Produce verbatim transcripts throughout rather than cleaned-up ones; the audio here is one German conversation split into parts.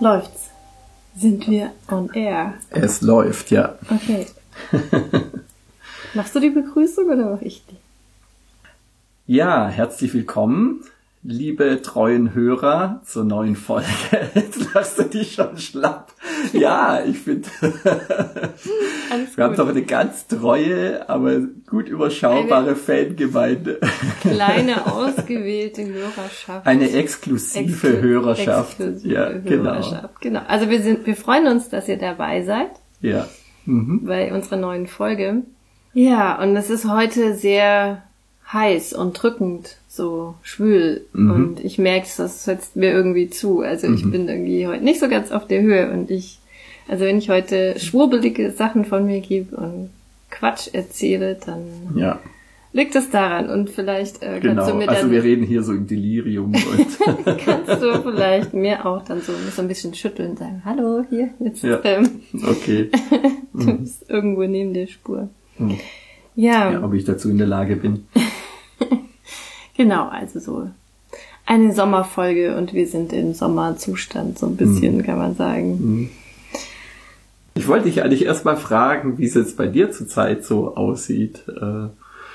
Läuft's? Sind wir on air? Es läuft, ja. Okay. Machst du die Begrüßung oder mache ich die? Ja, herzlich willkommen, liebe treuen Hörer, zur neuen Folge. Jetzt lässt du dich schon schlapp. Ja, ich finde, wir haben doch eine ganz treue, aber gut überschaubare eine Fangemeinde. Kleine, ausgewählte Hörerschaft. Eine exklusive Exklu- Hörerschaft. Exklusive ja, Hörerschaft. Genau. genau. Also wir sind, wir freuen uns, dass ihr dabei seid. Ja. Mhm. Bei unserer neuen Folge. Ja, und es ist heute sehr heiß und drückend, so schwül. Mhm. Und ich merke, das setzt mir irgendwie zu. Also ich mhm. bin irgendwie heute nicht so ganz auf der Höhe. Und ich, also wenn ich heute schwurbelige Sachen von mir gebe und Quatsch erzähle, dann ja. liegt es daran. Und vielleicht äh, kannst genau. du mir dann... Also wir reden hier so im Delirium. Und kannst du vielleicht mir auch dann so, so ein bisschen schütteln und sagen, hallo, hier, jetzt. Ja. Ähm, okay. du bist irgendwo neben der Spur. Mhm. Ja. ja. Ob ich dazu in der Lage bin. Genau, also so eine Sommerfolge und wir sind im Sommerzustand, so ein bisschen, mhm. kann man sagen. Ich wollte dich eigentlich erstmal fragen, wie es jetzt bei dir zurzeit so aussieht. Äh,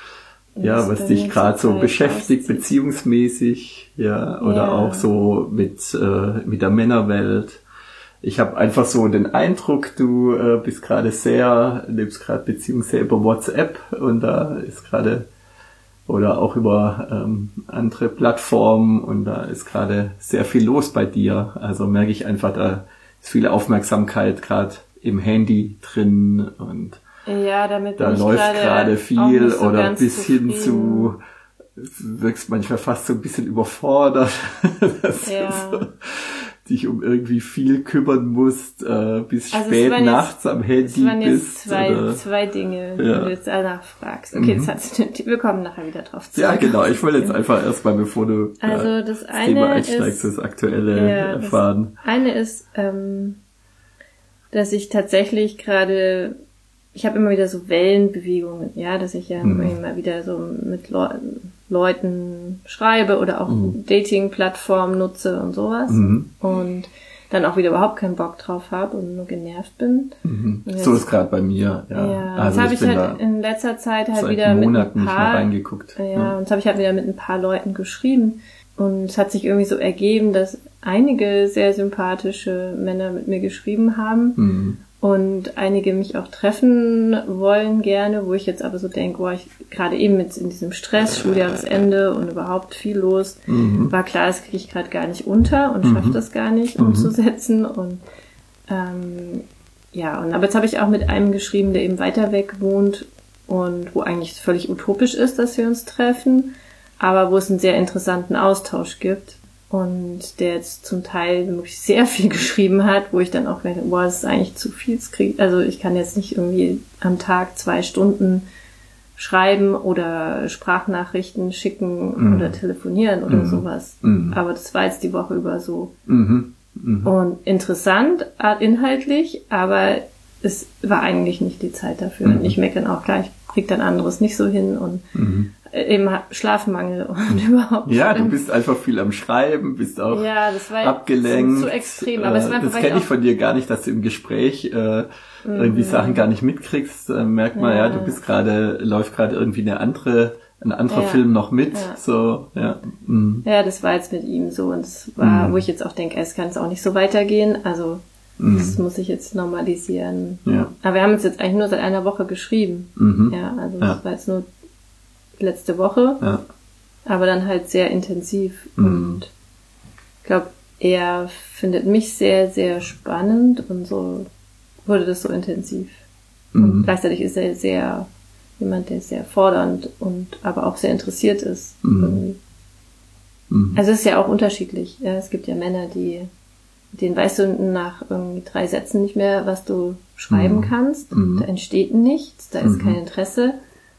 ja, was dich gerade so beschäftigt, aussieht. beziehungsmäßig, ja, oder ja. auch so mit, äh, mit der Männerwelt. Ich habe einfach so den Eindruck, du äh, bist gerade sehr, lebst gerade Beziehung sehr über WhatsApp und da ist gerade, oder auch über ähm, andere Plattformen und da ist gerade sehr viel los bei dir. Also merke ich einfach, da ist viel Aufmerksamkeit gerade im Handy drin und ja, damit da läuft gerade viel so oder bis hin zu, wirkst manchmal fast so ein bisschen überfordert. Das ja. so, dich um irgendwie viel kümmern musst, äh, bis also spät jetzt, nachts am Handy bist. Das waren jetzt bist, zwei, oder? zwei Dinge, ja. die du jetzt nachfragst. Okay, mhm. jetzt hat's, wir kommen nachher wieder drauf zurück. Ja, genau. Ich wollte jetzt einfach erstmal, bevor du also äh, das, das eine Thema einsteigst, ist, das Aktuelle ja, erfahren. Das eine ist, ähm, dass ich tatsächlich gerade, ich habe immer wieder so Wellenbewegungen, ja, dass ich ja mhm. immer wieder so mit Le- Leuten schreibe oder auch mhm. Dating-Plattformen nutze und sowas. Mhm. Und dann auch wieder überhaupt keinen Bock drauf habe und nur genervt bin. Mhm. So ist gerade bei mir, ja. Ja, also das habe ich, ich halt in letzter Zeit halt wieder mit ein paar, nicht mehr reingeguckt. Ja, ja. Und das habe ich halt wieder mit ein paar Leuten geschrieben. Und es hat sich irgendwie so ergeben, dass einige sehr sympathische Männer mit mir geschrieben haben. Mhm. Und einige mich auch treffen wollen gerne, wo ich jetzt aber so denke, boah, ich gerade eben mit in diesem Stress, Schuljahresende und überhaupt viel los, mhm. war klar, das kriege ich gerade gar nicht unter und mhm. schaffe das gar nicht mhm. umzusetzen. Und ähm, ja, und aber jetzt habe ich auch mit einem geschrieben, der eben weiter weg wohnt und wo eigentlich völlig utopisch ist, dass wir uns treffen, aber wo es einen sehr interessanten Austausch gibt. Und der jetzt zum Teil wirklich sehr viel geschrieben hat, wo ich dann auch denke, boah, das ist eigentlich zu viel. Also ich kann jetzt nicht irgendwie am Tag zwei Stunden schreiben oder Sprachnachrichten schicken mhm. oder telefonieren oder mhm. sowas. Mhm. Aber das war jetzt die Woche über so. Mhm. Mhm. Und interessant, inhaltlich, aber es war eigentlich nicht die Zeit dafür. Mhm. Und ich merke dann auch gleich, krieg dann anderes nicht so hin und mhm. eben Schlafmangel und überhaupt. Ja, du bist einfach viel am Schreiben, bist auch ja, das war abgelenkt. Zu, zu extrem, aber es war das kenne ich von dir gar nicht, dass du im Gespräch äh, irgendwie mhm. Sachen gar nicht mitkriegst. Äh, merkt man, ja. ja, du bist gerade, läuft gerade irgendwie eine andere, ein anderer ja. Film noch mit. Ja. So, ja. Mhm. Ja, das war jetzt mit ihm so und es war, mhm. wo ich jetzt auch denke, es kann es auch nicht so weitergehen. Also mhm. das muss ich jetzt normalisieren. Ja. Aber wir haben uns jetzt eigentlich nur seit einer Woche geschrieben. Mhm. Ja, also das ja. war jetzt nur letzte Woche, ja. aber dann halt sehr intensiv mhm. und ich glaube, er findet mich sehr, sehr spannend und so wurde das so intensiv. Mhm. Und gleichzeitig ist er sehr jemand, der sehr fordernd und aber auch sehr interessiert ist. Mhm. Mhm. Also es ist ja auch unterschiedlich. Ja, es gibt ja Männer, die denen weißt du nach irgendwie drei Sätzen nicht mehr, was du schreiben mhm. kannst. Mhm. Da entsteht nichts, da ist mhm. kein Interesse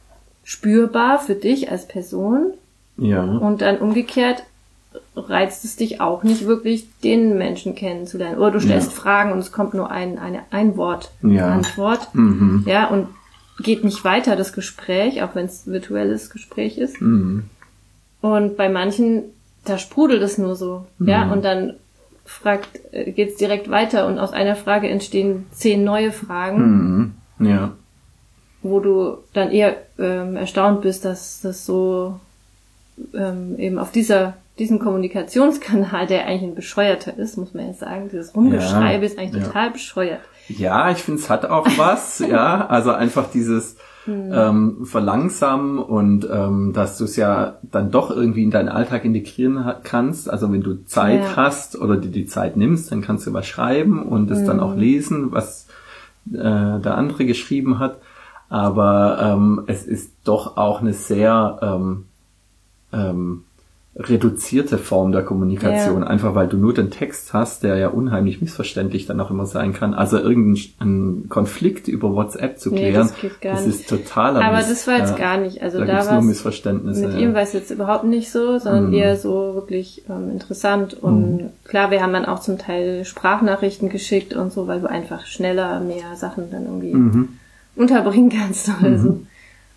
spürbar für dich als Person. Ja. Und dann umgekehrt reizt es dich auch nicht wirklich, den Menschen kennenzulernen. Oder du stellst ja. Fragen und es kommt nur ein, eine Ein-Wort-Antwort. Ja. Mhm. Ja, und geht nicht weiter, das Gespräch, auch wenn es ein virtuelles Gespräch ist. Mhm. Und bei manchen, da sprudelt es nur so. Mhm. Ja, und dann fragt, geht es direkt weiter und aus einer Frage entstehen zehn neue Fragen. Mhm. Ja. Wo du dann eher ähm, erstaunt bist, dass das so ähm, eben auf dieser diesen Kommunikationskanal, der eigentlich ein bescheuerter ist, muss man ja sagen, dieses Rumgeschreibe ja, ist eigentlich ja. total bescheuert. Ja, ich finde, es hat auch was, ja, also einfach dieses hm. ähm, Verlangsamen und ähm, dass du es ja dann doch irgendwie in deinen Alltag integrieren kannst, also wenn du Zeit ja. hast oder dir die Zeit nimmst, dann kannst du was schreiben und es hm. dann auch lesen, was äh, der andere geschrieben hat, aber ähm, es ist doch auch eine sehr ähm, ähm, reduzierte Form der Kommunikation, ja. einfach weil du nur den Text hast, der ja unheimlich missverständlich dann auch immer sein kann. Also irgendeinen Konflikt über WhatsApp zu klären, nee, das, geht gar das ist totaler Aber Miss, das war jetzt ja, gar nicht. Also da, da gibt's nur Missverständnisse. Mit ja. ihm war es jetzt überhaupt nicht so, sondern mm. eher so wirklich ähm, interessant. Und mm. klar, wir haben dann auch zum Teil Sprachnachrichten geschickt und so, weil du einfach schneller mehr Sachen dann irgendwie mm-hmm. unterbringen kannst oder mm-hmm. so.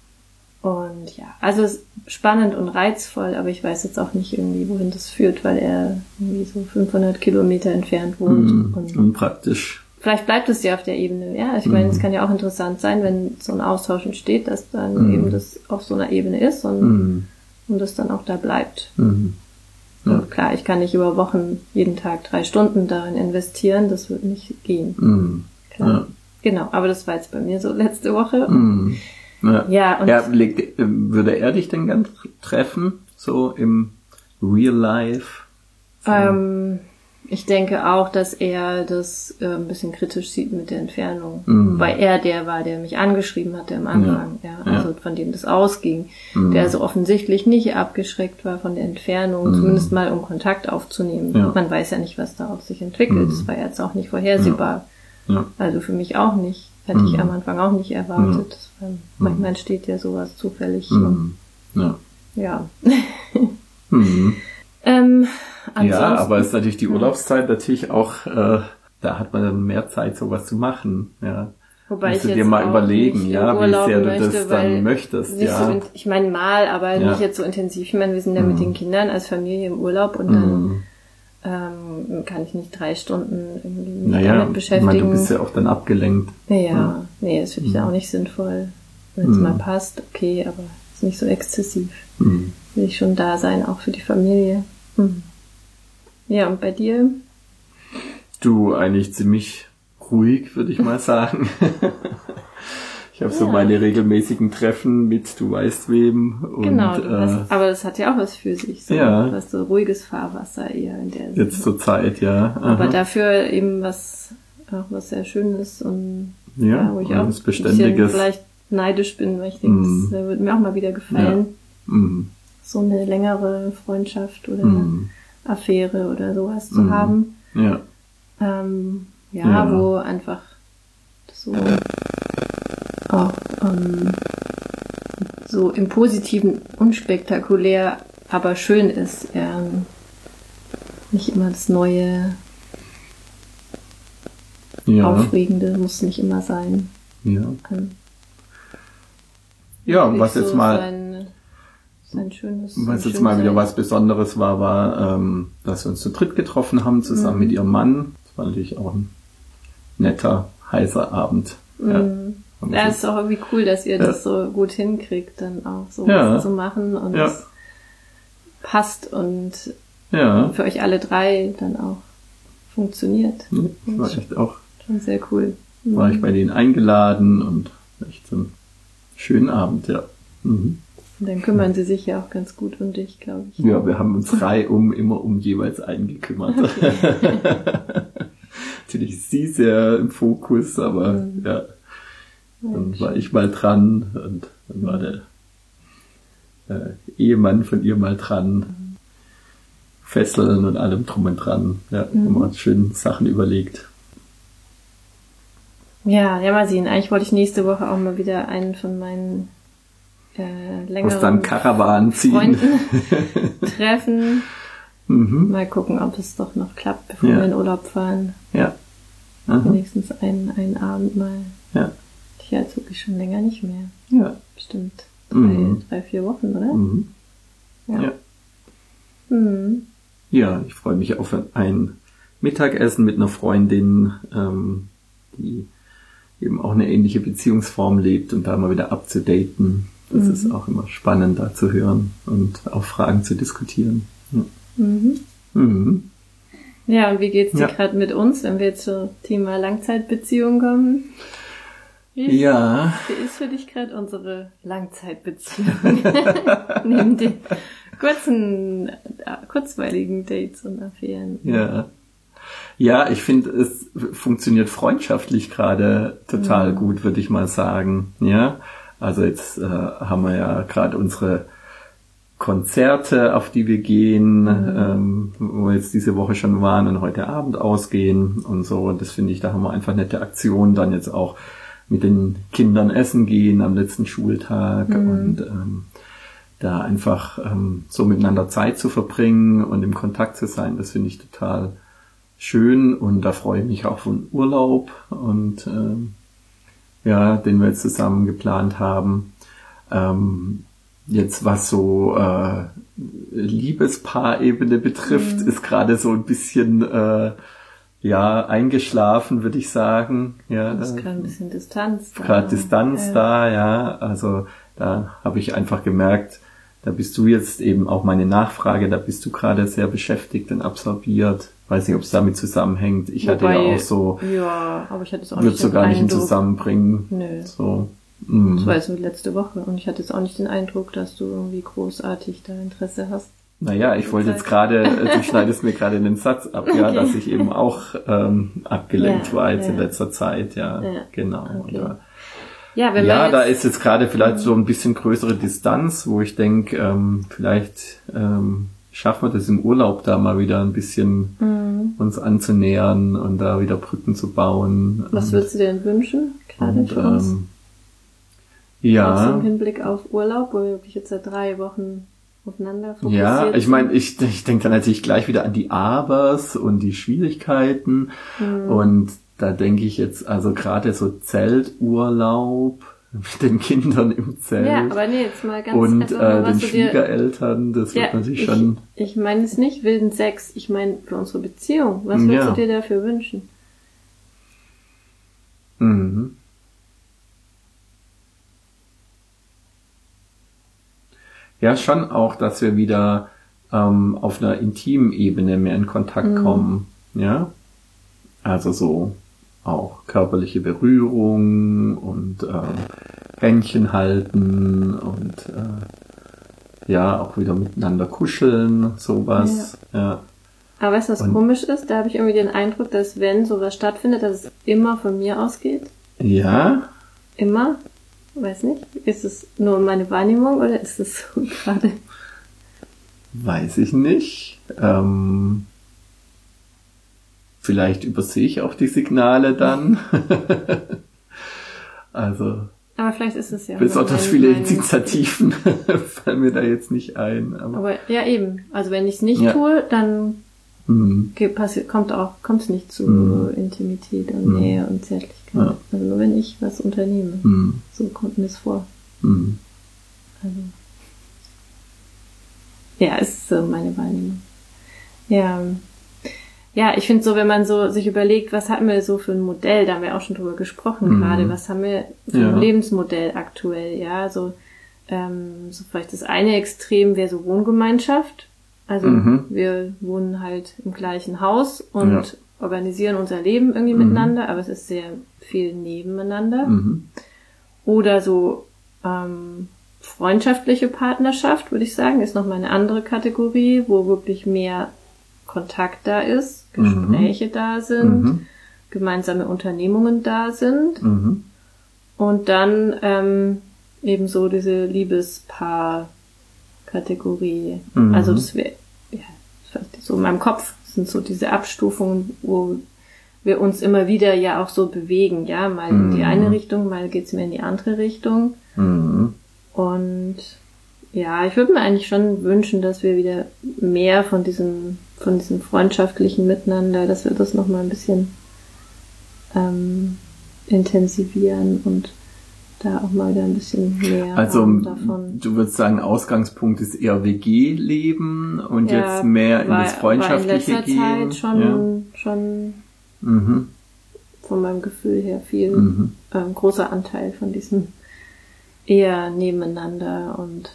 Und ja, also es ist spannend und reizvoll, aber ich weiß jetzt auch nicht irgendwie, wohin das führt, weil er irgendwie so fünfhundert Kilometer entfernt wohnt. Mm, und unpraktisch. Vielleicht bleibt es ja auf der Ebene, ja. Ich meine, mm. es kann ja auch interessant sein, wenn so ein Austausch entsteht, dass dann mm. eben das auf so einer Ebene ist und, mm. und das dann auch da bleibt. Mm. Ja. Und klar, ich kann nicht über Wochen jeden Tag drei Stunden darin investieren, das wird nicht gehen. Mm. Klar. Ja. Genau, aber das war jetzt bei mir so letzte Woche. Mm. Ja, ja und er legt, würde er dich denn gern treffen, so im Real Life? So. Ähm, ich denke auch, dass er das äh, ein bisschen kritisch sieht mit der Entfernung, mm. weil er der war, der mich angeschrieben hatte am Anfang, ja, ja also ja. von dem das ausging, mm. der so offensichtlich nicht abgeschreckt war von der Entfernung, mm. zumindest mal um Kontakt aufzunehmen. Ja. Man weiß ja nicht, was daraus sich entwickelt, mm. das war jetzt auch nicht vorhersehbar, ja. Ja. Also für mich auch nicht. Hätte ich mm. am Anfang auch nicht erwartet. Mm. Manchmal entsteht ja sowas zufällig. Mm. Ja. Ja. mm. ähm, ja, aber es ist natürlich die Urlaubszeit natürlich auch, äh, da hat man dann mehr Zeit, sowas zu machen. Ja. Wobei Musst ich du jetzt dir mal auch überlegen, ja, wie sehr du möchte, das dann möchtest. Ja. So in, ich meine mal, aber ja. nicht jetzt so intensiv. Ich meine, wir sind ja mm. mit den Kindern als Familie im Urlaub und dann mm. ähm, kann ich nicht drei Stunden irgendwie naja, damit beschäftigen. Ich meine, du bist ja auch dann abgelenkt. Ja, ja. nee, das finde ich mm. auch nicht sinnvoll. Wenn es mm. mal passt, okay, aber ist nicht so exzessiv. Mm. Will ich schon da sein, auch für die Familie. Mm. Ja, und bei dir? Du, eigentlich ziemlich ruhig, würde ich mal sagen. Ich habe ja. so meine regelmäßigen Treffen mit du weißt wem. Und, genau, du äh, hast, aber das hat ja auch was für sich. So, ja. Du hast so ruhiges Fahrwasser eher in der Jetzt zur Zeit, ja. Aha. Aber dafür eben was auch was sehr Schönes und ja, ja, wo ich auch was Beständiges. Vielleicht neidisch bin, weil ich denke, mm. das würde mir auch mal wieder gefallen. Ja. Mm. So eine längere Freundschaft oder mm. Affäre oder sowas zu mm. haben. Ja. Ähm, ja, ja, wo einfach so auch ähm, so im Positiven unspektakulär, aber schön ist. Ja, nicht immer das Neue, ja. Aufregende muss nicht immer sein. Ja. Ähm, ja, und was so jetzt mal sein, sein schönes, was sein jetzt mal sein. wieder was Besonderes war, war, ähm, dass wir uns zu dritt getroffen haben, zusammen mhm. mit ihrem Mann. Das war natürlich auch ein netter, heißer Abend. Mhm. Ja, ja, ist auch irgendwie cool, dass ihr ja. das so gut hinkriegt, dann auch so ja. was zu machen und ja. es passt und ja. für euch alle drei dann auch funktioniert. Ja, das war echt auch schon sehr cool. Mhm. War ich bei denen eingeladen und echt so einen schönen Abend, ja. Mhm. Und dann kümmern sie sich ja auch ganz gut um dich, glaube ich. Ja, wir haben uns reihum immer um jeweils einen gekümmert. Okay. Natürlich ist sie sehr im Fokus, aber mhm. ja. Dann war ich mal dran und dann war der äh, Ehemann von ihr mal dran. Fesseln und allem drum und dran. Ja, mhm. haben wir uns schön Sachen überlegt. Ja, ja, mal sehen. Eigentlich wollte ich nächste Woche auch mal wieder einen von meinen äh, längeren Aus deinem Karawan ziehen. Freunden treffen. Mhm. Mal gucken, ob es doch noch klappt, bevor ja. wir in Urlaub fahren. Ja. Aha. Wenigstens einen, einen Abend mal. Ja. Ja, jetzt wirklich schon länger nicht mehr. Ja. Bestimmt drei, mhm. drei vier Wochen, oder? Mhm. Ja. Ja. Mhm. Ja, ich freue mich auf ein Mittagessen mit einer Freundin, ähm, die eben auch eine ähnliche Beziehungsform lebt und da mal wieder abzudaten. Das mhm. ist auch immer spannend, da zu hören und auch Fragen zu diskutieren. Ja, mhm. Mhm. Ja, und wie geht's dir Ja. gerade mit uns, wenn wir zum Thema Langzeitbeziehung kommen? Wie ist, Ja. wie ist für dich gerade unsere Langzeitbeziehung? Neben den kurzen, äh, kurzweiligen Dates und Affären. Ja. Ja, ich finde, es funktioniert freundschaftlich gerade total Mhm. gut, würde ich mal sagen. Ja, also jetzt äh, haben wir ja gerade unsere Konzerte, auf die wir gehen, Mhm. ähm, wo wir jetzt diese Woche schon waren und heute Abend ausgehen und so. Und das finde ich, da haben wir einfach nette Aktionen. Dann jetzt auch mit den Kindern essen gehen am letzten Schultag Mhm. und ähm, da einfach ähm, so miteinander Zeit zu verbringen und im Kontakt zu sein, das finde ich total schön. Und da freue ich mich auch von Urlaub und ähm, ja, den wir jetzt zusammen geplant haben. Ähm, Jetzt was so äh, Liebespaarebene betrifft, Mhm. ist gerade so ein bisschen äh, ja eingeschlafen, würde ich sagen. Ja, Es ist gerade ein bisschen Distanz da. gerade Distanz Ja. da, ja. Also da habe ich einfach gemerkt, da bist du jetzt eben auch meine Nachfrage, da bist du gerade sehr beschäftigt und absorbiert. Weiß nicht, ob es damit zusammenhängt. Ich hatte Wobei, ja auch so, Ja, aber ich hatte es auch würde nicht so den gar nicht in Eindruck. Zusammenbringen. Nö. So. mm. Das war jetzt nur letzte Woche und ich hatte jetzt auch nicht den Eindruck, dass du irgendwie großartig da Interesse hast. Naja, ich wollte jetzt gerade, du schneidest mir gerade den Satz ab, ja, Okay. dass ich eben auch ähm, abgelenkt Ja, war jetzt ja. in letzter Zeit, ja, Ja, genau. okay. Und, äh, Ja, wenn ja, man da jetzt, ist jetzt gerade vielleicht so ein bisschen größere Distanz, wo ich denke, ähm, vielleicht ähm, schaffen wir das im Urlaub da mal wieder ein bisschen Mhm. uns anzunähern und da wieder Brücken zu bauen. Was und, würdest du dir denn wünschen, gerade und, für uns? ähm, Auch so ja, im Hinblick auf Urlaub, wo wir wirklich jetzt seit drei Wochen aufeinander fokussiert ja, ich sind. meine, ich, ich denke dann natürlich gleich wieder an die Abers und die Schwierigkeiten. Mhm. Und da denke ich jetzt, also gerade so Zelturlaub mit den Kindern im Zelt Ja, aber nee, jetzt mal ganz und einfach mal, äh, was den du dir... Schwiegereltern, das wird Ja, natürlich ich, schon... ich meine es nicht wilden Sex, ich meine für unsere Beziehung. Was würdest Ja. du dir dafür wünschen? Mhm. Ja, schon auch, dass wir wieder ähm, auf einer intimen Ebene mehr in Kontakt Mhm. kommen. Ja, also so auch körperliche Berührung und ähm, Händchen halten und äh, ja, auch wieder miteinander kuscheln, sowas. Ja. Aber weißt du, was Und- komisch ist? Da habe ich irgendwie den Eindruck, dass wenn sowas stattfindet, dass es immer von mir ausgeht. Ja, Immer. Weiß nicht. Ist es nur meine Wahrnehmung oder ist es so gerade? weiß ich nicht. Ähm, vielleicht übersehe ich auch die Signale dann. Also Aber vielleicht ist es ja. besonders mein- viele mein- Initiativen fallen mir da jetzt nicht ein. Aber, Aber ja, eben. Also wenn ich es nicht Ja. tue, dann hm, ge- passi- kommt auch, kommt es nicht zu Mhm. Intimität und Mhm. Nähe und Zärtlichkeit. Ja. Also nur wenn ich was unternehme. hm, So kommt mir es vor. hm. Also. Ja, ist so meine Wahrnehmung. Ja. Ja, ich finde so, wenn man so sich überlegt, was hatten wir so für ein Modell, da haben wir auch schon drüber gesprochen Mhm. gerade, was haben wir für Ja. ein Lebensmodell aktuell, ja, so, ähm, so vielleicht das eine Extrem wäre so Wohngemeinschaft. Also Mhm. wir wohnen halt im gleichen Haus und Ja. organisieren unser Leben irgendwie Mhm. miteinander, aber es ist sehr viel nebeneinander. Mhm. Oder so ähm, freundschaftliche Partnerschaft, würde ich sagen, ist nochmal eine andere Kategorie, wo wirklich mehr Kontakt da ist, Gespräche da sind, Mhm. gemeinsame Unternehmungen da sind Mhm. und dann ähm, eben so diese Liebespaar-Kategorie. Mhm. Also das wäre ja, vielleicht so in meinem Kopf sind so diese Abstufungen, wo wir uns immer wieder ja auch so bewegen, ja, mal in die Mhm. eine Richtung, mal geht's mehr in die andere Richtung. Mhm. Und ja, ich würde mir eigentlich schon wünschen, dass wir wieder mehr von diesem, von diesem freundschaftlichen Miteinander, dass wir das nochmal ein bisschen ähm, intensivieren und da auch mal wieder ein bisschen mehr also, davon. Du würdest sagen, Ausgangspunkt ist eher W G-Leben und ja, jetzt mehr in war, das Freundschaftliche war in letzter gehen. Zeit schon, ja. schon mhm. von meinem Gefühl her viel mhm. ähm, großer Anteil von diesem eher nebeneinander und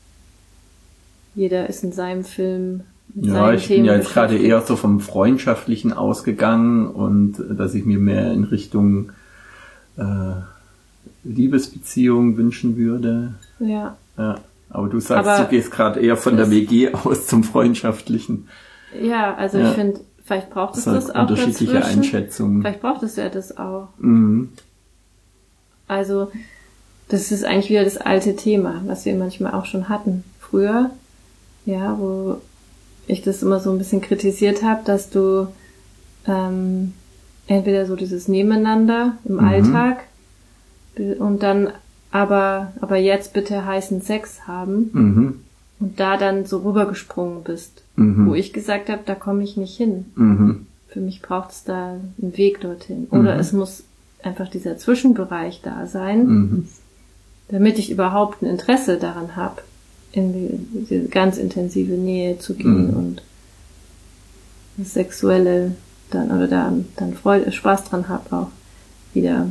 jeder ist in seinem Film. Ja, ich bin ja jetzt gerade eher so vom Freundschaftlichen ausgegangen und dass ich mir mehr in Richtung äh, Liebesbeziehung wünschen würde. Ja. Ja. Aber du sagst, aber du gehst gerade eher von der W G aus zum Freundschaftlichen. Ja, also ja. ich finde, vielleicht braucht es das, das auch unterschiedliche dazwischen. Einschätzungen. Vielleicht braucht es ja das auch. Mhm. Also, das ist eigentlich wieder das alte Thema, was wir manchmal auch schon hatten. Früher, ja, wo ich das immer so ein bisschen kritisiert habe, dass du ähm, entweder so dieses Nebeneinander im mhm. Alltag und dann aber aber jetzt bitte heißen Sex haben mhm. und da dann so rübergesprungen bist, mhm. wo ich gesagt habe, da komme ich nicht hin. Mhm. Für mich braucht es da einen Weg dorthin. Oder mhm. es muss einfach dieser Zwischenbereich da sein, mhm. damit ich überhaupt ein Interesse daran habe, in die, diese ganz intensive Nähe zu gehen mhm. und das Sexuelle dann oder da dann Freude, Spaß dran habe auch wieder.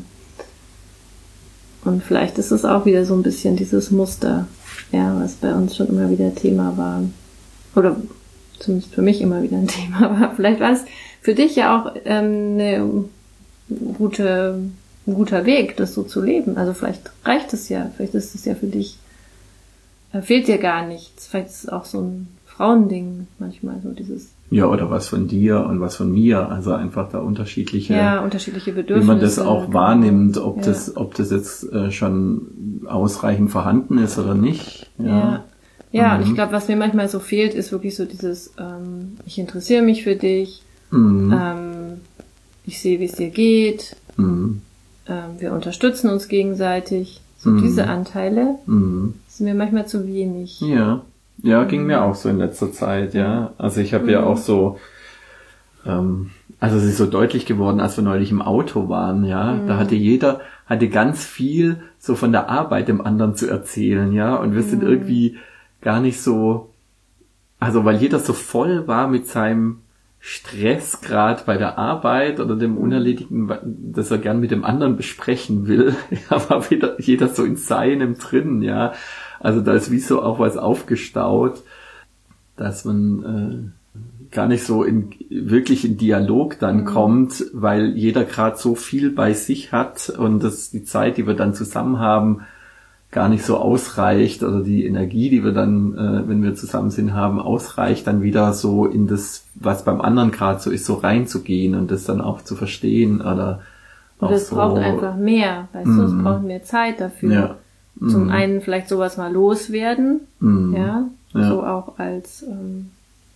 Und vielleicht ist es auch wieder so ein bisschen dieses Muster, ja, was bei uns schon immer wieder Thema war. Oder zumindest für mich immer wieder ein Thema war. Vielleicht war es für dich ja auch ähm, eine gute, ein guter Weg, das so zu leben. Also vielleicht reicht es ja, vielleicht ist es ja für dich, da fehlt dir gar nichts. Vielleicht ist es auch so ein Frauending manchmal, so dieses. Ja, oder was von dir und was von mir, also einfach da unterschiedliche, ja, unterschiedliche Bedürfnisse. Wie man das auch wahrnimmt, ob ja. das, ob das jetzt äh, schon ausreichend vorhanden ist oder nicht. Ja, ja, ja mhm. und ich glaube, was mir manchmal so fehlt, ist wirklich so dieses, ähm, ich interessiere mich für dich, mhm. ähm, ich sehe, wie es dir geht, mhm. ähm, wir unterstützen uns gegenseitig. So mhm. diese Anteile mhm. sind mir manchmal zu wenig. Ja. Ja, ging mir auch so in letzter Zeit, ja. Also ich habe mhm. ja auch so, ähm, also es ist so deutlich geworden, als wir neulich im Auto waren, ja. Mhm. Da hatte jeder, hatte ganz viel so von der Arbeit dem anderen zu erzählen, ja. Und wir mhm. sind irgendwie gar nicht so, also weil jeder so voll war mit seinem Stress gerade bei der Arbeit oder dem Unerledigten, das er gern mit dem anderen besprechen will, ja, war wieder jeder so in seinem drin, ja. Also da ist wie so auch was aufgestaut, dass man äh, gar nicht so in wirklich in Dialog dann mhm. kommt, weil jeder gerade so viel bei sich hat und dass die Zeit, die wir dann zusammen haben, gar nicht so ausreicht oder die Energie, die wir dann, äh, wenn wir zusammen sind, haben, ausreicht, dann wieder so in das, was beim anderen gerade so ist, so reinzugehen und das dann auch zu verstehen oder auch und es so, braucht einfach mehr, weißt mm. du, es braucht mehr Zeit dafür. Ja. Zum mm. einen vielleicht sowas mal loswerden, mm. ja, ja, so auch als ähm,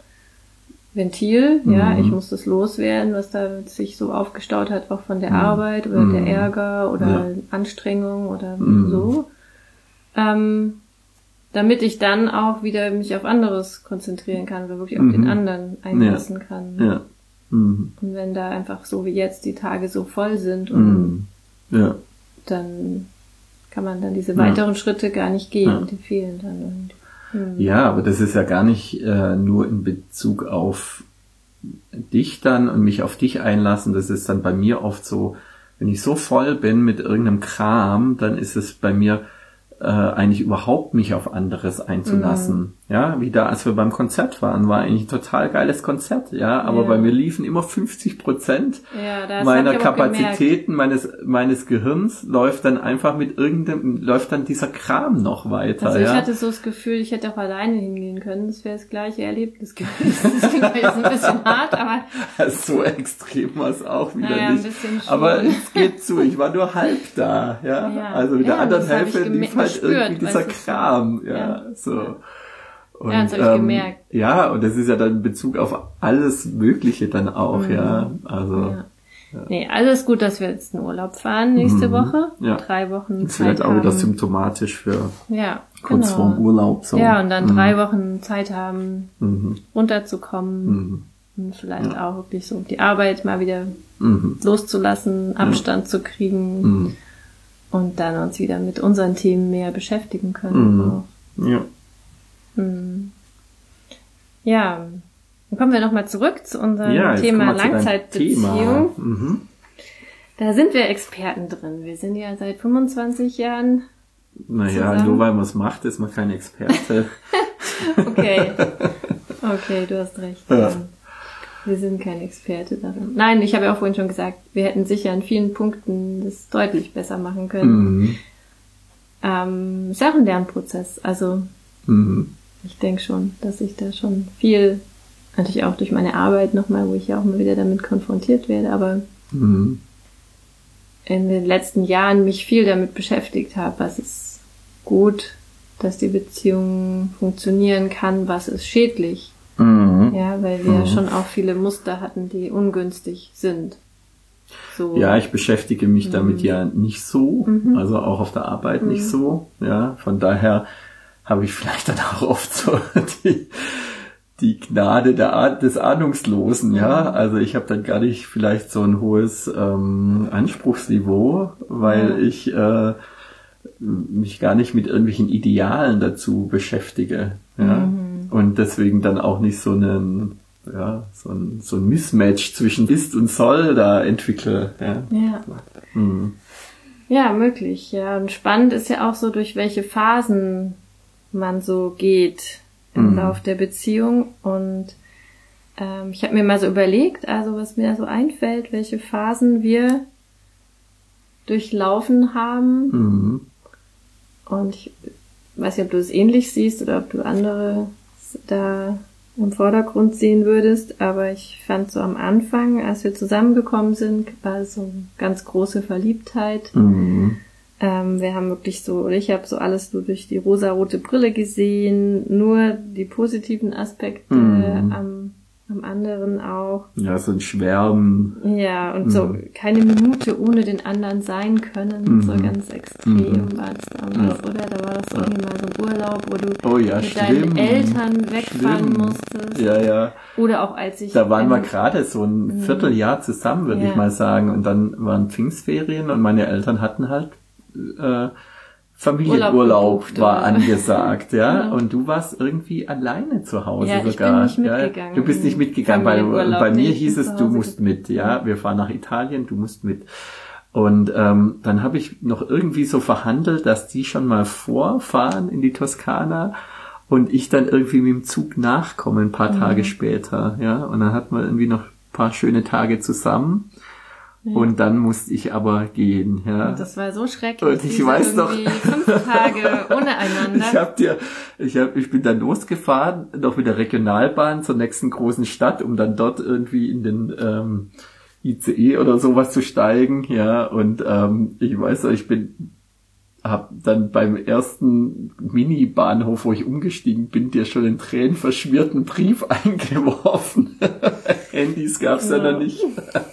Ventil, mm. ja, ich muss das loswerden, was da sich so aufgestaut hat, auch von der mm. Arbeit oder mm. der Ärger oder ja. Anstrengung oder mm. so. Ähm, damit ich dann auch wieder mich auf anderes konzentrieren kann oder wirklich auf mhm. den anderen einlassen ja. kann. Ja. Mhm. Und wenn da einfach so wie jetzt die Tage so voll sind und mhm. ja. dann kann man dann diese weiteren ja. Schritte gar nicht gehen, ja. die fehlen dann. Und, ja, aber das ist ja gar nicht äh, nur in Bezug auf dich dann und mich auf dich einlassen. Das ist dann bei mir oft so, wenn ich so voll bin mit irgendeinem Kram, dann ist es bei mir äh, eigentlich überhaupt mich auf anderes einzulassen. Mhm. Ja, wie da, als wir beim Konzert waren, war eigentlich ein total geiles Konzert, ja, aber ja. bei mir liefen immer fünfzig Prozent ja, meiner Kapazitäten, meines, meines Gehirns läuft dann einfach mit irgendeinem, läuft dann dieser Kram noch weiter. Also ja? ich hatte so das Gefühl, ich hätte auch alleine hingehen können, das wäre das gleiche Erlebnis gewesen. Das klingt jetzt ein bisschen hart, aber... So extrem war es auch wieder naja, nicht. Aber es geht zu, ich war nur halb da, ja. ja. Also mit ja, der anderen Hälfte lief halt gespürt, irgendwie dieser Kram, so. ja, ja, so. Und, ja, das habe ich ähm, gemerkt. Ja, und das ist ja dann in Bezug auf alles Mögliche dann auch, mhm. ja. Also. Ja. Ja. Nee, also ist gut, dass wir jetzt in Urlaub fahren nächste mhm. Woche. Ja. Drei Wochen Zeit. Das wird auch wieder symptomatisch für ja, kurz genau. vorm Urlaub. So. Ja, und dann mhm. drei Wochen Zeit haben, mhm. runterzukommen. Mhm. Und vielleicht ja. auch wirklich so die Arbeit mal wieder mhm. loszulassen, Abstand ja. zu kriegen. Mhm. und dann uns wieder mit unseren Themen mehr beschäftigen können. Mhm. Auch. Ja. Mhm. Ja, dann kommen wir nochmal zurück zu unserem ja, Thema Langzeitbeziehung. Mhm. Da sind wir Experten drin. Wir sind ja seit fünfundzwanzig Jahren Naja, zusammen. nur weil man es macht, ist man kein Experte. Okay. Okay, du hast recht. Ja. Wir sind kein Experte darin. Nein, ich habe ja auch vorhin schon gesagt, wir hätten sicher an vielen Punkten das deutlich besser machen können. Mhm. Ähm, ist ja auch ein Lernprozess. Also Mhm. ich denke schon, dass ich da schon viel, natürlich auch durch meine Arbeit nochmal, wo ich ja auch mal wieder damit konfrontiert werde, aber Mhm. in den letzten Jahren mich viel damit beschäftigt habe, was ist gut, dass die Beziehung funktionieren kann, was ist schädlich. Mhm. Ja, weil wir Mhm. ja schon auch viele Muster hatten, die ungünstig sind. So. Ja, ich beschäftige mich damit Mhm. ja nicht so, Mhm. also auch auf der Arbeit Mhm. nicht so. Ja, von daher habe ich vielleicht dann auch oft so die, die Gnade der Ah- des Ahnungslosen. Ja, also ich habe dann gar nicht vielleicht so ein hohes ähm, Anspruchsniveau, weil Ja. ich äh, mich gar nicht mit irgendwelchen Idealen dazu beschäftige. Ja, Mhm. und deswegen dann auch nicht so einen ja, so ein, so ein Mismatch zwischen ist und soll da entwickle. Ja. Ja. Mhm. Ja, möglich, ja. Und spannend ist ja auch so, durch welche Phasen man so geht im Mhm. Lauf der Beziehung. Und ähm, ich habe mir mal so überlegt, also was mir da so einfällt, welche Phasen wir durchlaufen haben. Mhm. Und ich weiß nicht, ob du es ähnlich siehst oder ob du andere da im Vordergrund sehen würdest, aber ich fand so am Anfang, als wir zusammengekommen sind, war so eine ganz große Verliebtheit. Mhm. Ähm, wir haben wirklich so, oder ich habe so alles so durch die rosarote Brille gesehen, nur die positiven Aspekte Mhm. am, am anderen auch. Ja, so ein Schwärmen. Ja, und so Mhm. keine Minute ohne den anderen sein können, Mhm. so ganz extrem Mhm. war es damals, Ja. oder? Da war das irgendwie mal so ein Urlaub, wo du Oh ja, mit schlimm. deinen Eltern wegfahren Schlimm. musstest. Ja, ja. Oder auch als ich... Da waren wir ähm, gerade so ein Vierteljahr zusammen, würde Ja. ich mal sagen. Und dann waren Pfingstferien und meine Eltern hatten halt äh, Familienurlaub Urlaub gebucht, war oder? angesagt, ja. Ja. Und du warst irgendwie alleine zu Hause Ja, ich bin sogar. nicht ja. mitgegangen. Du bist nicht mitgegangen. Bei, Familienurlaub, bei mir nee, ich hieß bin es, zu du Hause musst geblieben. mit, ja. Wir fahren nach Italien, du musst mit. Und ähm, dann habe ich noch irgendwie so verhandelt, dass die schon mal vorfahren in die Toskana und ich dann irgendwie mit dem Zug nachkomme ein paar Mhm. Tage später, ja. Und dann hatten wir irgendwie noch ein paar schöne Tage zusammen. Ja. Und dann musste ich aber gehen, ja. Und das war so schrecklich. Und ich diese weiß noch- irgendwie fünf Tage ohne einander. Ich hab dir, ich hab, ich bin dann losgefahren, noch mit der Regionalbahn zur nächsten großen Stadt, um dann dort irgendwie in den ähm, I C E oder sowas zu steigen, ja. Und ähm, ich weiß noch, ich bin, hab dann beim ersten Mini-Bahnhof, wo ich umgestiegen bin, dir schon einen tränenverschmierten Brief eingeworfen. Handys gab's ja Genau. noch nicht.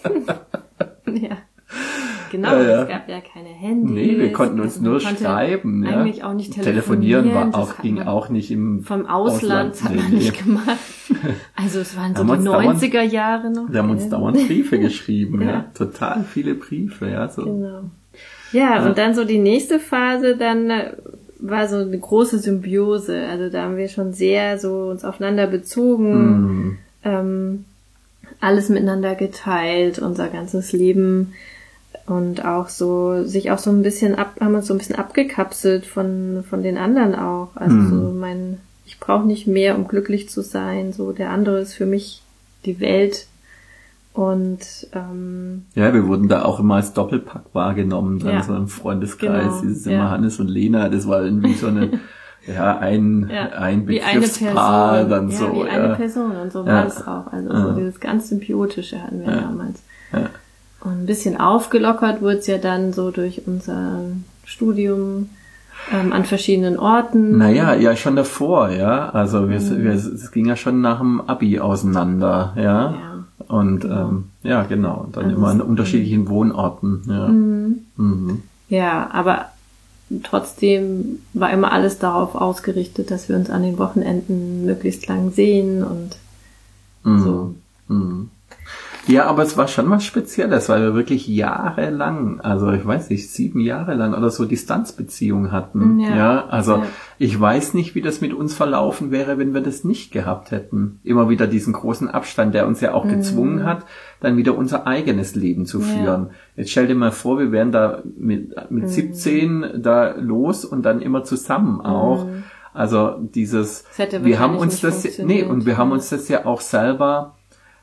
Ja. Genau, Ja, ja. es gab ja keine Handys. Nee, wir konnten uns man nur konnte schreiben. Ja. Eigentlich auch nicht telefonieren. Telefonieren war das auch, hat ging man auch nicht im Vom Ausland, Ausland. hat Nee, man nee. nicht gemacht. Also es waren so Haben die uns dauernd- neunziger Jahre noch. Wir haben uns gell? dauernd Briefe geschrieben, ja. Ja. Total viele Briefe, ja. So. Genau. Ja, Ja. und dann so die nächste Phase, dann äh, war so eine große Symbiose. Also da haben wir schon sehr so uns aufeinander bezogen, Mhm. ähm, alles miteinander geteilt, unser ganzes Leben und auch so, sich auch so ein bisschen ab, haben uns so ein bisschen abgekapselt von, von den anderen auch. Also Mhm. so mein, ich brauche nicht mehr, um glücklich zu sein, so der andere ist für mich die Welt. Und ähm, Ja, wir wurden da auch immer als Doppelpack wahrgenommen, dann Ja. so im Freundeskreis, Genau, dieses ja. immer Hannes und Lena, das war irgendwie so eine, ja, ein, ja, ein wie eine Begriffspaar, Person, dann ja, so, wie ja. eine Person und so Ja. war es auch. Also Ja. so dieses ganz Symbiotische hatten wir Ja. damals. Ja. Und ein bisschen aufgelockert wurde es ja dann so durch unser Studium ähm, an verschiedenen Orten. Naja, ja, schon davor, ja. Also wir, Mhm. wir, es ging ja schon nach dem Abi auseinander, ja. Ja. Und Genau. ähm, ja, genau. Und dann Also immer an es- unterschiedlichen Wohnorten, ja. Mhm. Mhm. Ja, aber trotzdem war immer alles darauf ausgerichtet, dass wir uns an den Wochenenden möglichst lang sehen und Mhm. so. Mhm. Ja, aber es war schon was Spezielles, weil wir wirklich jahrelang, also ich weiß nicht, sieben Jahre lang oder so Distanzbeziehungen hatten. Ja, ja also ja. Ich weiß nicht, wie das mit uns verlaufen wäre, wenn wir das nicht gehabt hätten. Immer wieder diesen großen Abstand, der uns ja auch mhm. gezwungen hat, dann wieder unser eigenes Leben zu führen. Ja. Jetzt stell dir mal vor, wir wären da mit, mit mhm. siebzehn da los und dann immer zusammen auch. Mhm. Also dieses, wir haben uns das, nee, und wir haben uns das ja auch selber,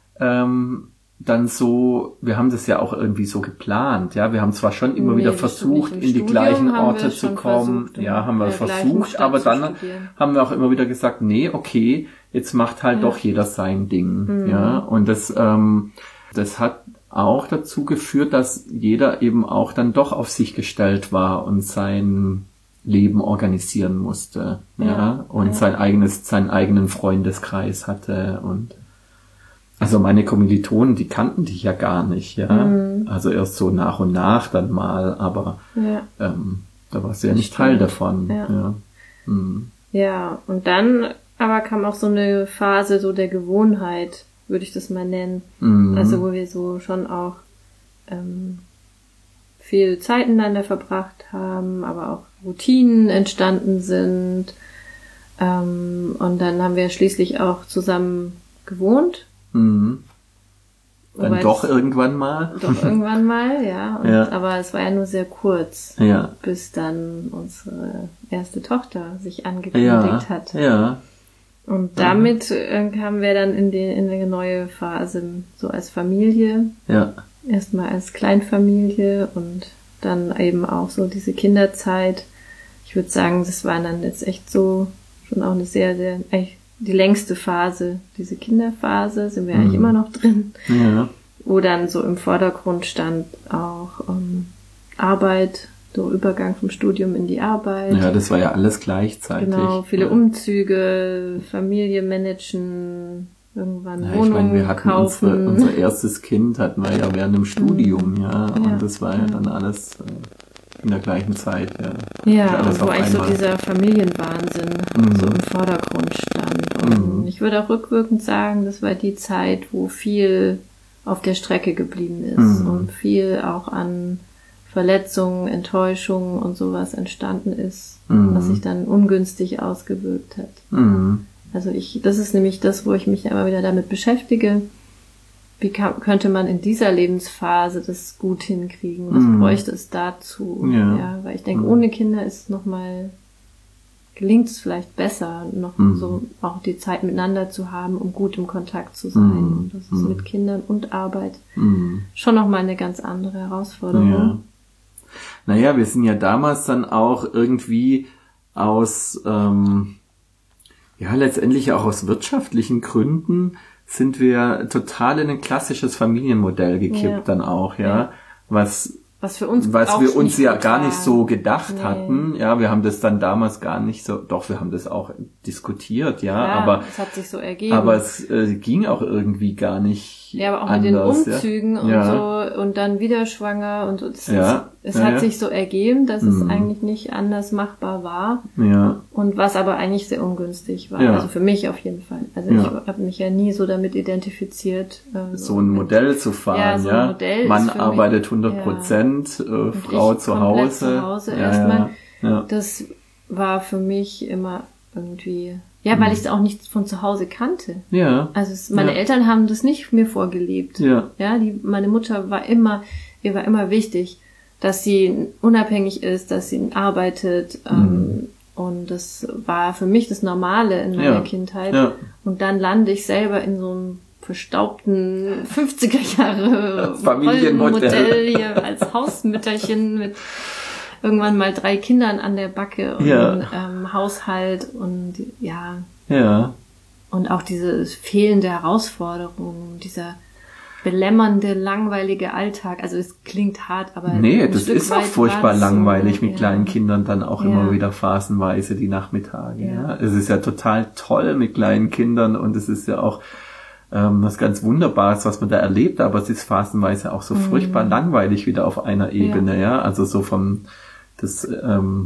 ähm, dann so, wir haben das ja auch irgendwie so geplant, ja, wir haben zwar schon immer nee, wieder versucht, in die Studium gleichen Orte zu kommen, versucht, ja, haben wir versucht, aber dann haben wir auch immer wieder gesagt, nee, okay, jetzt macht halt ja. doch jeder sein Ding, mhm. ja, und das, ähm, das hat auch dazu geführt, dass jeder eben auch dann doch auf sich gestellt war und sein Leben organisieren musste, ja, ja und ja. sein eigenes, seinen eigenen Freundeskreis hatte und also meine Kommilitonen, die kannten dich ja gar nicht, ja. Mhm. Also erst so nach und nach dann mal, aber ja. ähm, da warst du ja nicht Teil davon. Ja. Ja. Mhm. ja, und dann aber kam auch so eine Phase so der Gewohnheit, würde ich das mal nennen. Mhm. Also wo wir so schon auch ähm, viel Zeit miteinander verbracht haben, aber auch Routinen entstanden sind. Ähm, und dann haben wir schließlich auch zusammen gewohnt. Mhm. Dann Wobei doch irgendwann mal. Doch irgendwann mal, ja. Und, ja. Aber es war ja nur sehr kurz, ja. bis dann unsere erste Tochter sich angekündigt ja. hat. Ja. Und damit äh, kamen wir dann in die in eine neue Phase, so als Familie. Ja. Erstmal als Kleinfamilie und dann eben auch so diese Kinderzeit. Ich würde sagen, das war dann jetzt echt so schon auch eine sehr, sehr, eigentlich die längste Phase, diese Kinderphase, sind wir mhm. eigentlich immer noch drin. Ja. Wo dann so im Vordergrund stand auch ähm, Arbeit, so Übergang vom Studium in die Arbeit. Ja, das war ja alles gleichzeitig. Genau, viele ja. Umzüge, Familie managen, irgendwann ja, Wohnungen ich meine, wir hatten kaufen. Unsere, unser erstes Kind hatten wir ja während dem Studium, mhm. ja, und ja. das war ja dann alles äh, in der gleichen Zeit, ja. Ja, und wo eigentlich so dieser Familienwahnsinn mhm. so im Vordergrund stand. Und mhm. ich würde auch rückwirkend sagen, das war die Zeit, wo viel auf der Strecke geblieben ist mhm. und viel auch an Verletzungen, Enttäuschungen und sowas entstanden ist, mhm. was sich dann ungünstig ausgewirkt hat. Mhm. Also ich, das ist nämlich das, wo ich mich immer wieder damit beschäftige. Wie kann, könnte man in dieser Lebensphase das gut hinkriegen? Was mm. bräuchte es dazu? Ja. ja weil ich denke, mm. ohne Kinder ist es nochmal, gelingt es vielleicht besser, noch mm. so auch die Zeit miteinander zu haben, um gut im Kontakt zu sein. Mm. Und das ist mm. mit Kindern und Arbeit mm. schon nochmal eine ganz andere Herausforderung. Ja. Naja, wir sind ja damals dann auch irgendwie aus, ähm, ja, letztendlich auch aus wirtschaftlichen Gründen sind wir total in ein klassisches Familienmodell gekippt ja. dann auch, ja, ja. was was für uns was auch wir uns ja gar nicht so war. gedacht nee. hatten, ja, wir haben das dann damals gar nicht so, doch, wir haben das auch diskutiert, ja, ja aber es hat sich so ergeben, aber es äh, ging auch irgendwie gar nicht ja, aber auch anders, mit den Umzügen ja. und ja. so und dann wieder schwanger und so. Das ja. ist, es ja, hat ja. sich so ergeben, dass mhm. es eigentlich nicht anders machbar war. Ja. Und was aber eigentlich sehr ungünstig war. Ja. Also für mich auf jeden Fall. Also ja. ich habe mich ja nie so damit identifiziert. Äh, so ein Modell zu fahren, ja. So ein Modell Mann ist für arbeitet mich, hundert Prozent, ja. äh, Frau zu Hause. zu Hause ja, erstmal. Ja. Ja. Das war für mich immer irgendwie... Ja, weil ich es auch nicht von zu Hause kannte. Ja. Also es, meine ja. Eltern haben das nicht mir vorgelebt. Ja. Ja, die, meine Mutter war immer, ihr war immer wichtig, dass sie unabhängig ist, dass sie arbeitet. Mhm. Ähm, und das war für mich das Normale in meiner ja. Kindheit. Ja. Und dann lande ich selber in so einem verstaubten fünfziger Jahre Familienmodell hier als Hausmütterchen mit irgendwann mal drei Kindern an der Backe und ja. ähm, Haushalt und ja. Ja. Und auch diese fehlende Herausforderung, dieser belämmernde, langweilige Alltag. Also es klingt hart, aber nee, das ist auch furchtbar langweilig so, mit ja. kleinen Kindern dann auch ja. immer wieder phasenweise die Nachmittage. Ja. Ja. Es ist ja total toll mit kleinen Kindern und es ist ja auch ähm, was ganz Wunderbares, was man da erlebt, aber es ist phasenweise auch so mhm. furchtbar langweilig wieder auf einer Ebene, ja. ja? Also so vom das ähm,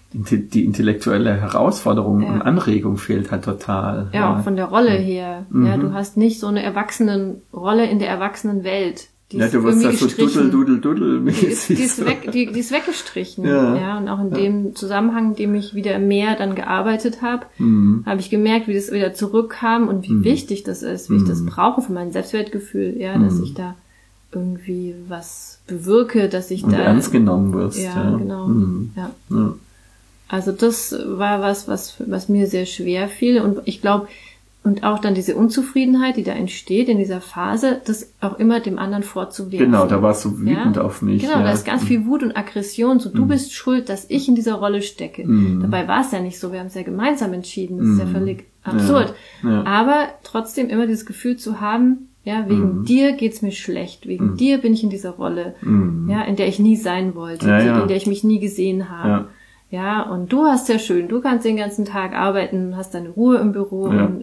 die intellektuelle Herausforderung ja. und Anregung fehlt halt total. Ja, ja. auch von der Rolle her. Mhm. Ja, du hast nicht so eine Erwachsenenrolle in der Erwachsenenwelt. Die ja, du wirst da so duddel, duddel, duddel mäßig. Die ist, die, ist weg, die, die ist weggestrichen. Ja. ja, und auch in ja. dem Zusammenhang, in dem ich wieder mehr dann gearbeitet habe, mhm. habe ich gemerkt, wie das wieder zurückkam und wie mhm. wichtig das ist, wie mhm. ich das brauche für mein Selbstwertgefühl, ja, dass mhm. ich da irgendwie was bewirke, dass ich und da ernst genommen wirst. Ja, ja. genau. Mhm. Ja. ja. Also das war was, was, was mir sehr schwer fiel und ich glaube, und auch dann diese Unzufriedenheit, die da entsteht in dieser Phase, das auch immer dem anderen vorzuwerfen. Genau, da warst du wütend ja? auf mich. Genau, ja. da ist ganz viel Wut und Aggression, so du mm. bist schuld, dass ich in dieser Rolle stecke. Mm. Dabei war es ja nicht so, wir haben es ja gemeinsam entschieden, das mm. ist ja völlig absurd. Ja. Ja. Aber trotzdem immer dieses Gefühl zu haben, ja, wegen mm. dir geht's mir schlecht, wegen mm. dir bin ich in dieser Rolle, mm. ja, in der ich nie sein wollte, ja, ja. in der ich mich nie gesehen habe. Ja. Ja, und du hast ja schön, du kannst den ganzen Tag arbeiten, hast deine Ruhe im Büro. Ja, und,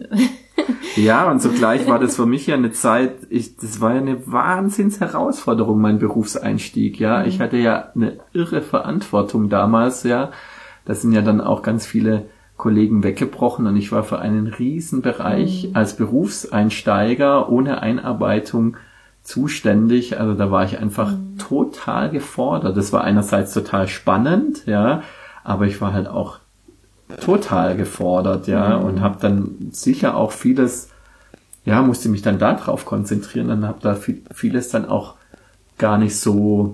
ja, und zugleich war das für mich ja eine Zeit, ich, das war ja eine Wahnsinnsherausforderung, mein Berufseinstieg, ja. Mhm. Ich hatte ja eine irre Verantwortung damals, ja. Da sind ja dann auch ganz viele Kollegen weggebrochen und ich war für einen riesen Bereich mhm. als Berufseinsteiger ohne Einarbeitung zuständig. Also da war ich einfach mhm. total gefordert. Das war einerseits total spannend, ja. Aber ich war halt auch total gefordert, ja, mhm. und habe dann sicher auch vieles, ja, musste mich dann da drauf konzentrieren, dann habe da viel, vieles dann auch gar nicht so,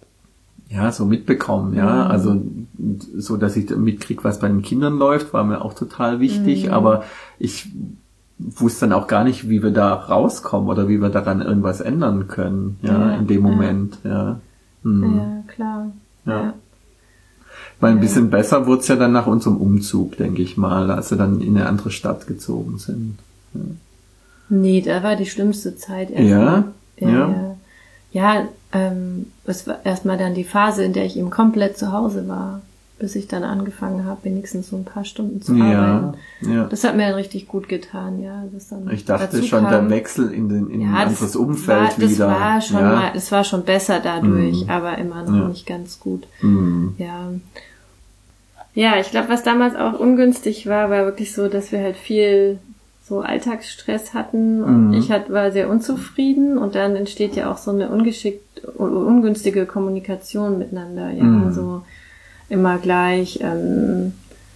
ja, so mitbekommen, ja, mhm. also so, dass ich mitkriege, was bei den Kindern läuft, war mir auch total wichtig, mhm. aber ich wusste dann auch gar nicht, wie wir da rauskommen oder wie wir daran irgendwas ändern können, ja, ja in dem Moment, ja. Ja, mhm. ja klar, ja. ja. Weil ein bisschen besser wurde es ja dann nach unserem Umzug, denke ich mal, als wir dann in eine andere Stadt gezogen sind. Ja. Nee, da war die schlimmste Zeit erstmal. Ja, ja. Ja, ja ähm, es war erstmal dann die Phase, in der ich eben komplett zu Hause war, bis ich dann angefangen habe, wenigstens so ein paar Stunden zu arbeiten. Ja, ja. Das hat mir dann richtig gut getan, ja. Das dann ich dachte schon, kam, der Wechsel in, den, in ja, ein anderes Umfeld war, das wieder. War schon ja. mal, das war schon besser dadurch, mm. aber immer noch ja. nicht ganz gut. Mm. Ja. Ja, ich glaube, was damals auch ungünstig war, war wirklich so, dass wir halt viel so Alltagsstress hatten und mm. ich halt, war sehr unzufrieden und dann entsteht ja auch so eine ungeschickt, ungünstige Kommunikation miteinander, ja, mm. so immer gleich, ähm,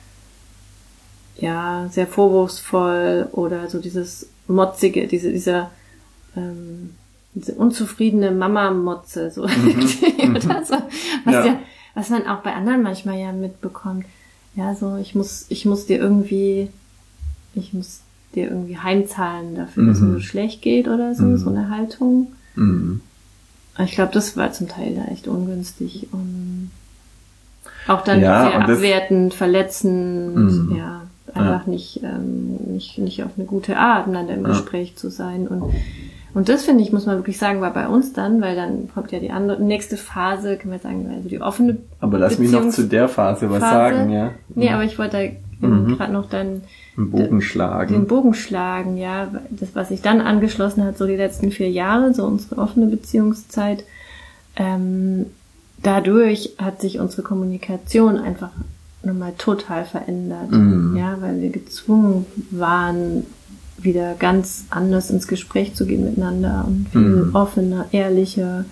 ja, sehr vorwurfsvoll oder so dieses motzige, diese, dieser, ähm, diese unzufriedene Mama-Motze, so, mhm. oder so, was ja. ja, was man auch bei anderen manchmal ja mitbekommt. Ja, so, ich muss, ich muss dir irgendwie, ich muss dir irgendwie heimzahlen dafür, mhm. dass mir so schlecht geht oder so, mhm. so eine Haltung. Mhm. Ich glaube, das war zum Teil da echt ungünstig und auch dann ja, sehr abwertend, das, verletzend, mm, ja, einfach ja. nicht, ähm, nicht, nicht auf eine gute Art, miteinander im ja. Gespräch zu sein. Und, und das, finde ich, muss man wirklich sagen, war bei uns dann, weil dann kommt ja die andere, nächste Phase, kann man sagen, also die offene Aber lass mich noch zu der Phase was Phase. sagen, ja. Nee, aber ich wollte da mhm. gerade noch dann den Bogen schlagen. Den Bogen schlagen, ja. Das, was sich dann angeschlossen hat, so die letzten vier Jahre, so unsere offene Beziehungszeit, ähm, dadurch hat sich unsere Kommunikation einfach nochmal total verändert. Mhm. Ja, weil wir gezwungen waren, wieder ganz anders ins Gespräch zu gehen miteinander und viel mhm. offener, ehrlicher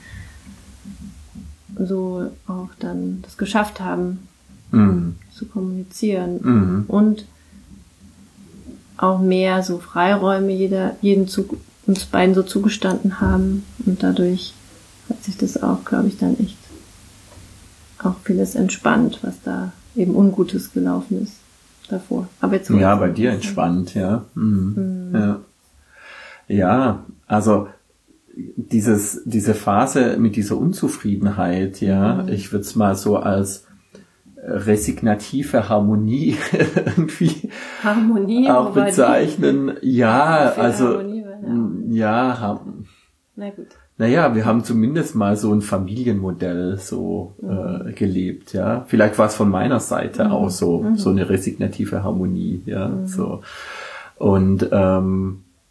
so auch dann das geschafft haben, mhm. zu kommunizieren. Mhm. Und auch mehr so Freiräume jeder, jeden zu, uns beiden so zugestanden haben. Und dadurch hat sich das auch, glaube ich, dann echt auch vieles entspannt, was da eben Ungutes gelaufen ist davor. Aber jetzt ja, bei dir entspannt, ja. Mhm. Mhm. Ja. Ja, also dieses, diese Phase mit dieser Unzufriedenheit, ja, mhm. ich würde es mal so als resignative Harmonie irgendwie Harmonie auch bezeichnen. Ja, also Harmonie war, ja, haben. Na gut. Naja, wir haben zumindest mal so ein Familienmodell so mhm. äh, gelebt, ja. Vielleicht war es von meiner Seite mhm. auch so, so eine resignative Harmonie, ja, mhm. so. Und ähm,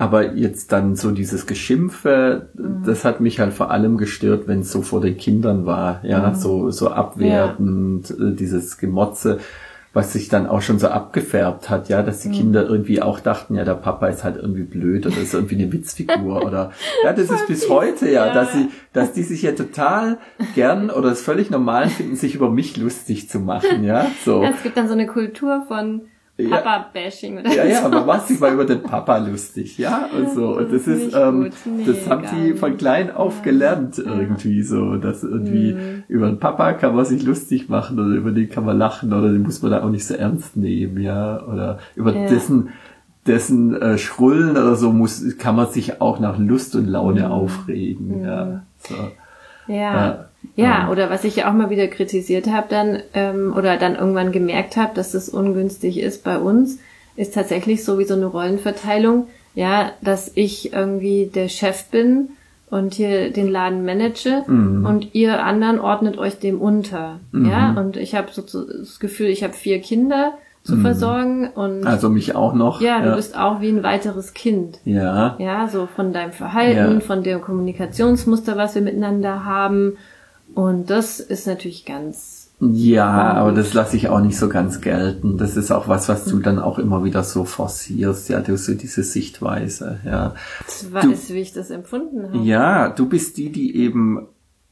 aber jetzt dann so dieses Geschimpfe, mhm. das hat mich halt vor allem gestört, wenn es so vor den Kindern war, ja, mhm. so so abwertend, ja. dieses Gemotze, was sich dann auch schon so abgefärbt hat, ja, dass die mhm. Kinder irgendwie auch dachten, ja, der Papa ist halt irgendwie blöd oder ist irgendwie eine Witzfigur oder, ja, das ist bis heute, ja, ja, dass sie, dass die sich ja total gern oder es völlig normal finden, sich über mich lustig zu machen, ja, so. Ja, es gibt dann so eine Kultur von Papa-Bashing oder ja, so. Ja, man macht sich mal über den Papa lustig, ja, und so. Und das ist, ähm, nee, das haben die von klein auf ja. gelernt irgendwie so, dass irgendwie mhm. über den Papa kann man sich lustig machen oder über den kann man lachen oder den muss man da auch nicht so ernst nehmen, ja, oder über ja. dessen, dessen äh, Schrullen oder so muss, kann man sich auch nach Lust und Laune mhm. aufregen, mhm. ja, so. Ja. ja. Ja, oder was ich ja auch mal wieder kritisiert habe dann, ähm, oder dann irgendwann gemerkt habe, dass das ungünstig ist bei uns, ist tatsächlich so wie so eine Rollenverteilung, ja, dass ich irgendwie der Chef bin und hier den Laden manage mhm. und ihr anderen ordnet euch dem unter, mhm. ja, und ich habe so das Gefühl, ich habe vier Kinder zu mhm. versorgen und also mich auch noch. Ja, du ja. bist auch wie ein weiteres Kind. Ja. Ja, so von deinem Verhalten, ja. von dem Kommunikationsmuster, was wir miteinander haben. Und das ist natürlich ganz... Ja, gut. Aber das lasse ich auch nicht so ganz gelten. Das ist auch was, was du dann auch immer wieder so forcierst, ja, du so diese Sichtweise, ja. Das weiß, du, wie ich das empfunden habe. Ja, du bist die, die eben,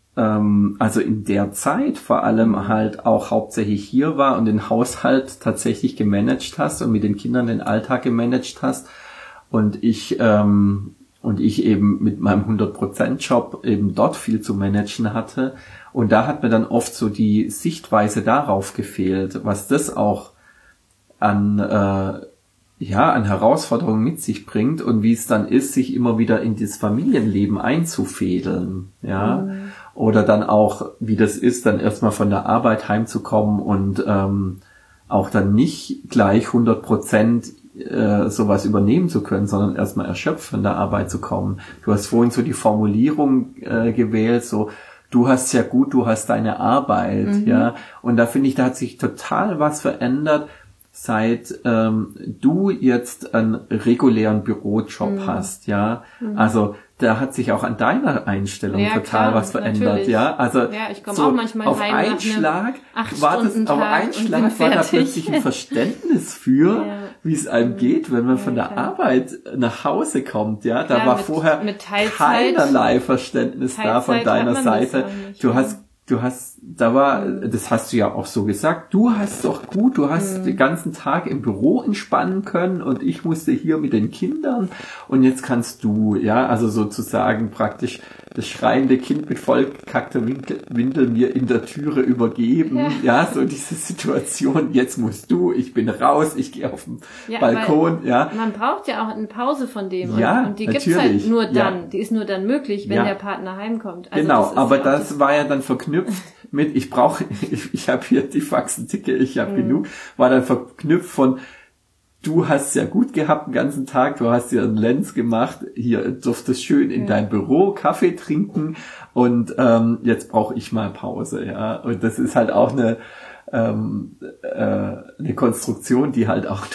ähm, also in der Zeit vor allem halt auch hauptsächlich hier war und den Haushalt tatsächlich gemanagt hast und mit den Kindern den Alltag gemanagt hast. Und ich... ähm, Und ich eben mit meinem hundert Prozent Job eben dort viel zu managen hatte. Und da hat mir dann oft so die Sichtweise darauf gefehlt, was das auch an, äh, ja, an Herausforderungen mit sich bringt und wie es dann ist, sich immer wieder in das Familienleben einzufädeln, ja. Mhm. Oder dann auch, wie das ist, dann erstmal von der Arbeit heimzukommen und ähm, auch dann nicht gleich hundert Prozent sowas übernehmen zu können, sondern erstmal erschöpft von der Arbeit zu kommen. Du hast vorhin so die Formulierung äh, gewählt, so, du hast ja gut, du hast deine Arbeit, mhm. ja. Und da finde ich, da hat sich total was verändert, seit ähm, du jetzt einen regulären Bürojob mhm. hast, ja. Mhm. Also da hat sich auch an deiner Einstellung ja, total klar, was verändert, natürlich. ja. Also ja, ich komme so auch manchmal auf heim einen Schlag war das, auf einen Schlag war da plötzlich ein Verständnis für, ja. wie es einem geht, wenn man ja, von der klar. Arbeit nach Hause kommt, ja. Da klar, war mit, vorher mit Teilzeit, keinerlei Verständnis Teilzeit da von deiner Seite. Nicht, du ja. hast Du hast, da war, das hast du ja auch so gesagt, du hast doch gut, du hast mhm. den ganzen Tag im Büro entspannen können und ich musste hier mit den Kindern und jetzt kannst du, ja, also sozusagen praktisch das schreiende Kind mit vollgekackter Windel mir in der Türe übergeben, ja. ja, so diese Situation, jetzt musst du, ich bin raus, ich gehe auf den ja, Balkon, ja. Man braucht ja auch eine Pause von dem ja, und, und die natürlich. gibt's halt nur dann, ja. die ist nur dann möglich, wenn ja. der Partner heimkommt. Also genau, das aber ja das, das war ja dann verknüpft mit, ich brauche, ich, ich habe hier die Faxen-Ticke, ich habe mhm. genug, war dann verknüpft von, du hast ja gut gehabt den ganzen Tag, du hast dir einen Lenz gemacht, hier durftest schön in mhm. dein Büro Kaffee trinken und ähm, jetzt brauche ich mal Pause, ja. Und das ist halt auch eine ähm, äh, eine Konstruktion, die halt auch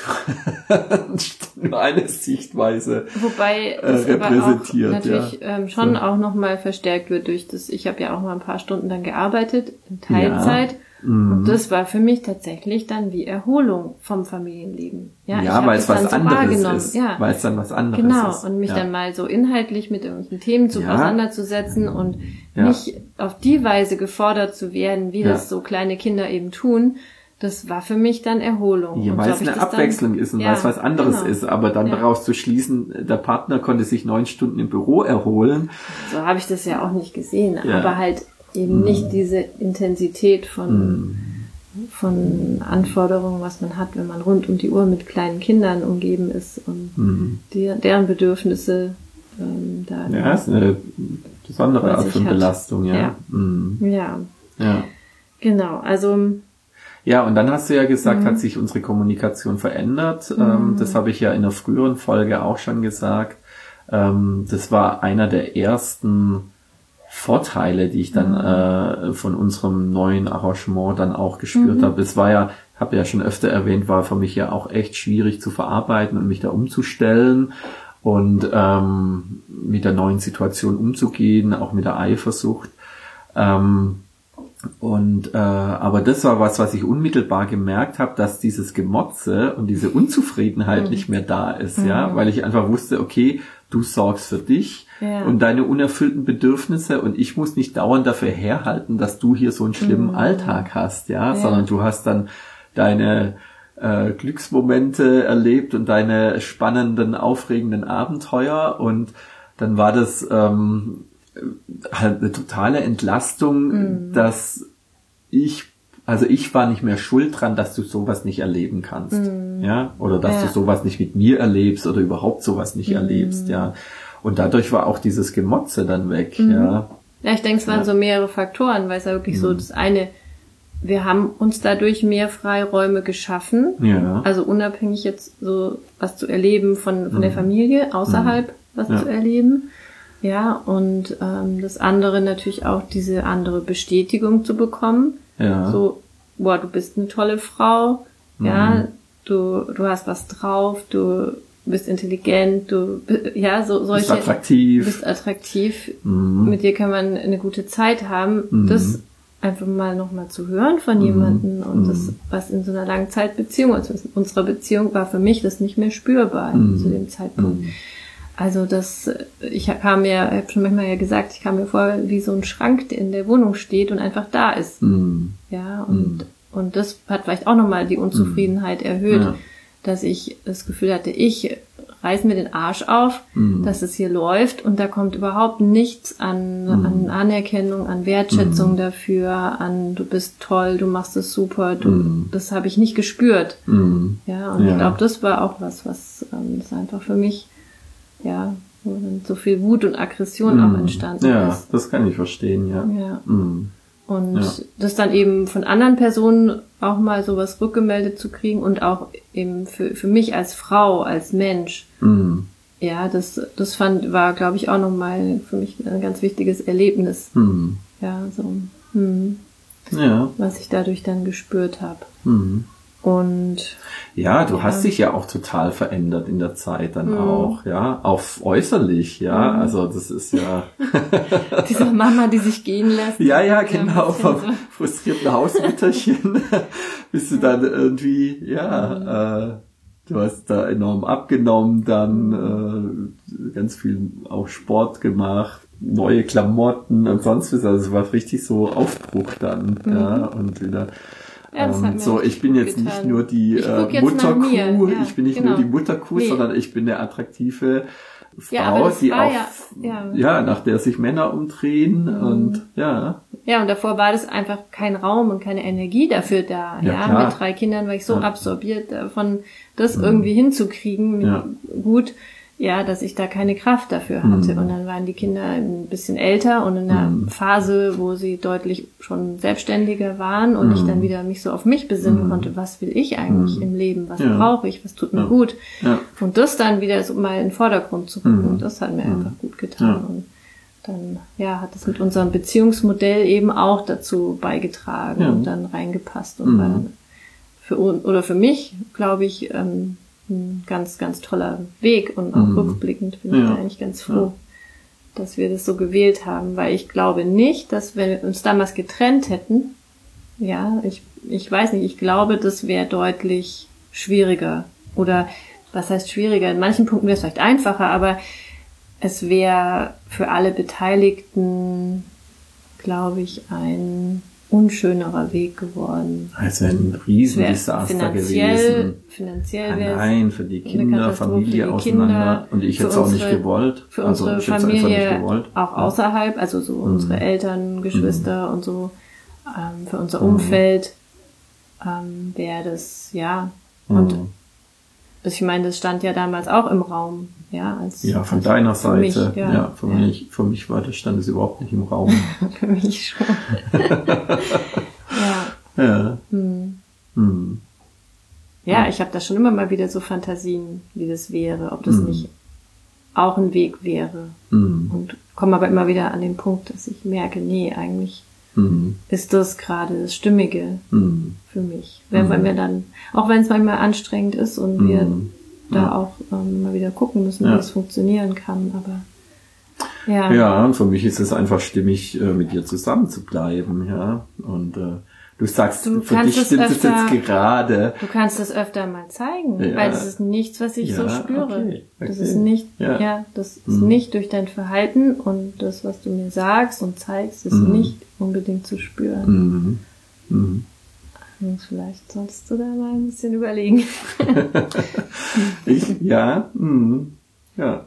nur, nur eine Sichtweise Wobei äh, repräsentiert. Aber auch natürlich ja. ähm, schon so. Auch nochmal verstärkt wird durch das, ich habe ja auch mal ein paar Stunden dann gearbeitet, in Teilzeit. Ja. Und das war für mich tatsächlich dann wie Erholung vom Familienleben. Ja, ja weil es was anderes ist. Ja. Weil es dann was anderes genau. ist. Genau, und mich ja. dann mal so inhaltlich mit irgendwelchen Themen zu ja. auseinanderzusetzen und ja. nicht auf die Weise gefordert zu werden, wie ja. das so kleine Kinder eben tun. Das war für mich dann Erholung. Ja, weil es eine Abwechslung dann, ist und ja, weil es was anderes genau. ist. Aber dann ja. daraus zu schließen, der Partner konnte sich neun Stunden im Büro erholen. So habe ich das ja auch nicht gesehen. Ja. Aber halt eben mm. nicht diese Intensität von, mm. von Anforderungen, was man hat, wenn man rund um die Uhr mit kleinen Kindern umgeben ist und mm. die, deren Bedürfnisse ähm, da. Ja, ist eine besondere Art von Belastung, ja. Ja. Mm. ja. Ja. Genau, also. Ja, und dann hast du ja gesagt, mhm. hat sich unsere Kommunikation verändert. Mhm. Ähm, das habe ich ja in einer früheren Folge auch schon gesagt. Ähm, das war einer der ersten Vorteile, die ich dann mhm. äh, von unserem neuen Arrangement dann auch gespürt mhm. habe. Es war ja, habe ja schon öfter erwähnt, war für mich ja auch echt schwierig zu verarbeiten und mich da umzustellen. und ähm, mit der neuen Situation umzugehen, auch mit der Eifersucht. Ähm, und äh, aber das war was, was ich unmittelbar gemerkt habe, dass dieses Gemotze und diese Unzufriedenheit mhm. nicht mehr da ist, mhm. ja, weil ich einfach wusste, okay, du sorgst für dich ja. und deine unerfüllten Bedürfnisse und ich muss nicht dauernd dafür herhalten, dass du hier so einen schlimmen mhm. Alltag hast, ja, ja, sondern du hast dann deine äh, Glücksmomente erlebt und deine spannenden, aufregenden Abenteuer und dann war das ähm, halt eine totale Entlastung, mhm. dass ich, also ich war nicht mehr schuld dran, dass du sowas nicht erleben kannst, mhm. ja, oder dass ja. du sowas nicht mit mir erlebst oder überhaupt sowas nicht mhm. erlebst, ja. Und dadurch war auch dieses Gemotze dann weg, mhm. ja. Ja, ich denke, es waren ja. so mehrere Faktoren, weil es ja wirklich mhm. so das eine, wir haben uns dadurch mehr Freiräume geschaffen, ja. also unabhängig jetzt so was zu erleben von, von mhm. der Familie, außerhalb mhm. was ja. zu erleben. Ja, und ähm, das andere natürlich auch diese andere Bestätigung zu bekommen. Ja. So, boah, du bist eine tolle Frau, mhm. ja, du du hast was drauf, du bist intelligent, du ja, so solche bist attraktiv. Bist attraktiv. Mhm. Mit dir kann man eine gute Zeit haben. Mhm. Das einfach mal nochmal zu hören von mhm. jemandem und mhm. das, was in so einer Langzeitbeziehung, also in unserer Beziehung war für mich das nicht mehr spürbar mhm. zu dem Zeitpunkt. Mhm. Also das, ich kam mir, ich habe schon manchmal ja gesagt, ich kam mir vor wie so ein Schrank, der in der Wohnung steht und einfach da ist. Mm. Ja, und, mm. und das hat vielleicht auch nochmal die Unzufriedenheit mm. erhöht, ja. dass ich das Gefühl hatte, ich reiß mir den Arsch auf, mm. dass es hier läuft und da kommt überhaupt nichts an, mm. an Anerkennung, an Wertschätzung mm. dafür, an du bist toll, du machst es super, du, mm. das habe ich nicht gespürt. Mm. Ja, und ja. ich glaube, das war auch was, was ähm, das einfach für mich ja, wo dann so viel Wut und Aggression mm. auch entstanden ja, ist. Ja, das kann ich verstehen, ja. ja. Mm. Und ja. das dann eben von anderen Personen auch mal sowas rückgemeldet zu kriegen und auch eben für für mich als Frau, als Mensch. Mm. Ja, das das fand war, glaube ich, auch nochmal für mich ein ganz wichtiges Erlebnis. Mm. Ja, so hm, ja. was ich dadurch dann gespürt habe. Mm. Und ja, du ja. hast dich ja auch total verändert in der Zeit dann mhm. auch, ja, auch äußerlich, ja, mhm. also das ist ja diese Mama, die sich gehen lässt. Ja, ja, genau, vom so. frustrierten Hausmütterchen bist du dann irgendwie, ja, mhm. äh, du hast da enorm abgenommen, dann mhm. äh, ganz viel auch Sport gemacht, neue Klamotten und sonst was, also es war richtig so Aufbruch dann, mhm. ja, und wieder Ja, ähm, so, ich bin jetzt getan. nicht nur die äh, Mutterkuh, ja, ich bin nicht genau. nur die Mutterkuh, nee. sondern ich bin eine attraktive Frau, ja, die auch, ja, ja. ja, nach der sich Männer umdrehen mhm. und ja. Ja, und davor war das einfach kein Raum und keine Energie dafür da. Ja, ja mit drei Kindern war ich so ja. absorbiert davon, das mhm. irgendwie hinzukriegen, mit, ja. gut. Ja, dass ich da keine Kraft dafür hatte. Mhm. Und dann waren die Kinder ein bisschen älter und in einer mhm. Phase, wo sie deutlich schon selbstständiger waren und mhm. ich dann wieder mich so auf mich besinnen mhm. konnte, was will ich eigentlich mhm. im Leben, was ja. brauche ich, was tut mir ja. gut. Ja. Und das dann wieder so mal in den Vordergrund zu rücken, mhm. das hat mir mhm. einfach gut getan. Ja. Und dann ja, hat es mit unserem Beziehungsmodell eben auch dazu beigetragen ja. und dann reingepasst und mhm. war dann für oder für mich, glaube ich, ähm, ein ganz, ganz toller Weg und auch mhm. rückblickend bin ich ja. da eigentlich ganz froh, ja. dass wir das so gewählt haben, weil ich glaube nicht, dass wenn wir uns damals getrennt hätten, ja, ich, ich weiß nicht, ich glaube, das wäre deutlich schwieriger oder was heißt schwieriger? In manchen Punkten wäre es vielleicht einfacher, aber es wäre für alle Beteiligten, glaube ich, ein unschönerer Weg geworden. Es wäre ein Riesendesaster gewesen. Finanziell wäre Nein, für die Kinder, Familie auseinander. Und ich hätte es auch nicht gewollt. Für unsere also, Familie auch außerhalb, also so mhm. unsere Eltern, Geschwister mhm. und so. Ähm, für unser Umfeld ähm, wäre das, ja. Und mhm. ich meine, das stand ja damals auch im Raum. Ja, als, ja von als deiner Seite. Mich, ja, ja, für, ja. Mich, für mich war das, stand es überhaupt nicht im Raum. Für mich schon. ja. Ja. Hm. Hm. Ja, ich habe da schon immer mal wieder so Fantasien, wie das wäre, ob das hm. nicht auch ein Weg wäre. Hm. Und komme aber immer wieder an den Punkt, dass ich merke, nee, eigentlich hm. ist das gerade das Stimmige hm. für mich. Wenn, hm. wenn wir dann, auch wenn es manchmal anstrengend ist und wir hm. da ja. auch ähm, mal wieder gucken müssen, ja. wie es funktionieren kann, aber ja. Ja, und für mich ist es einfach stimmig, äh, mit dir zusammen zu bleiben, ja. Und äh, du sagst, du für dich es stimmt öfter, es jetzt gerade. Du kannst es öfter mal zeigen, Ja. weil das ist nichts, was ich ja, so spüre. Okay, okay. Das ist nicht, ja, ja das ist mhm. nicht durch dein Verhalten und das, was du mir sagst und zeigst, ist mhm. nicht unbedingt zu spüren. Mhm. Mhm. Und vielleicht solltest du da mal ein bisschen überlegen. ich, ja, mh, ja.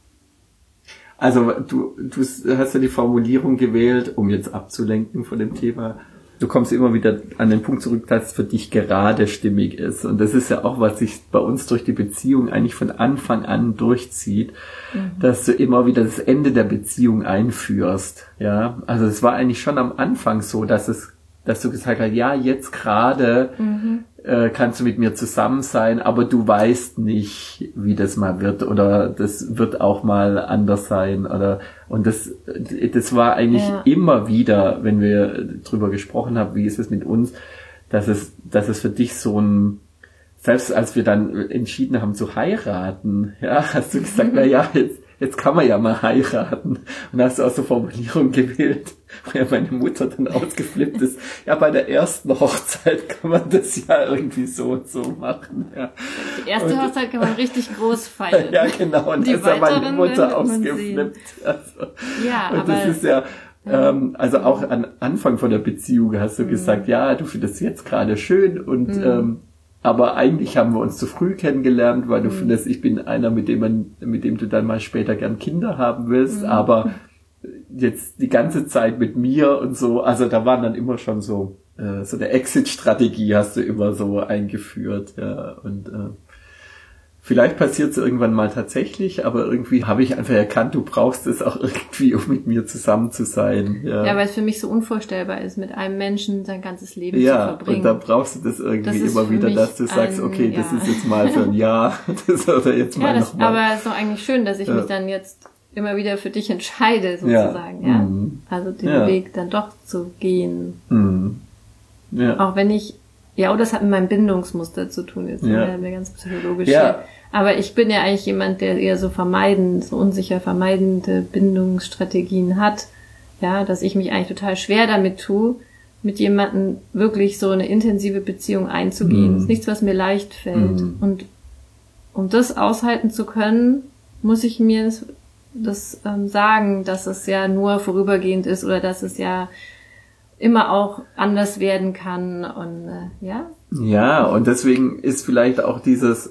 Also du, du hast ja die Formulierung gewählt, um jetzt abzulenken von dem Thema. Du kommst immer wieder an den Punkt zurück, dass es für dich gerade stimmig ist. Und das ist ja auch, was sich bei uns durch die Beziehung eigentlich von Anfang an durchzieht, mhm. dass du immer wieder das Ende der Beziehung einführst. Ja, also es war eigentlich schon am Anfang so, dass es, dass du gesagt hast, ja, jetzt gerade mhm. äh, kannst du mit mir zusammen sein, aber du weißt nicht, wie das mal wird oder das wird auch mal anders sein oder und das das war eigentlich ja. immer wieder, wenn wir drüber gesprochen haben, wie ist es mit uns, dass es dass es für dich so ein, selbst als wir dann entschieden haben zu heiraten, ja, hast du gesagt, na ja, jetzt jetzt kann man ja mal heiraten. Und hast du auch so Formulierungen gewählt, wo ja meine Mutter dann ausgeflippt ist. Ja, bei der ersten Hochzeit kann man das ja irgendwie so und so machen. Ja. Die erste und, Hochzeit kann man richtig groß feiern. Ja, genau. Und da ist ja meine Mutter ausgeflippt. Also, ja, und aber... das ist ja... Ähm, also auch am Anfang von der Beziehung hast du mhm. gesagt, ja, du findest es jetzt gerade schön und... Mhm. Ähm, aber eigentlich haben wir uns zu früh kennengelernt, weil du mhm. findest, ich bin einer, mit dem man, mit dem du dann mal später gern Kinder haben willst, mhm. aber jetzt die ganze Zeit mit mir und so, also da waren dann immer schon so, äh, so eine Exit-Strategie hast du immer so eingeführt, ja, und äh, vielleicht passiert es irgendwann mal tatsächlich, aber irgendwie habe ich einfach erkannt, du brauchst es auch irgendwie, um mit mir zusammen zu sein. Ja, ja, weil es für mich so unvorstellbar ist, mit einem Menschen sein ganzes Leben ja, zu verbringen. Und da brauchst du das irgendwie das immer wieder, dass du sagst, ein, okay, ja. das ist jetzt mal für ein Jahr, das oder jetzt mal ja, das, nochmal. Aber es ist doch eigentlich schön, dass ich ja. mich dann jetzt immer wieder für dich entscheide, sozusagen. Ja, ja? Mhm. Also den ja. Weg dann doch zu gehen. Mhm. Ja. Auch wenn ich Ja, oh, das hat mit meinem Bindungsmuster zu tun, jetzt ja. eine ganz psychologische. Ja. Aber ich bin ja eigentlich jemand, der eher so vermeidend, so unsicher vermeidende Bindungsstrategien hat. Ja, dass ich mich eigentlich total schwer damit tue, mit jemandem wirklich so eine intensive Beziehung einzugehen. Mm. Das ist nichts, was mir leicht fällt. Mm. Und um das aushalten zu können, muss ich mir das, das ähm, sagen, dass es ja nur vorübergehend ist oder dass es ja immer auch anders werden kann und äh, ja. Ja, und deswegen ist vielleicht auch dieses,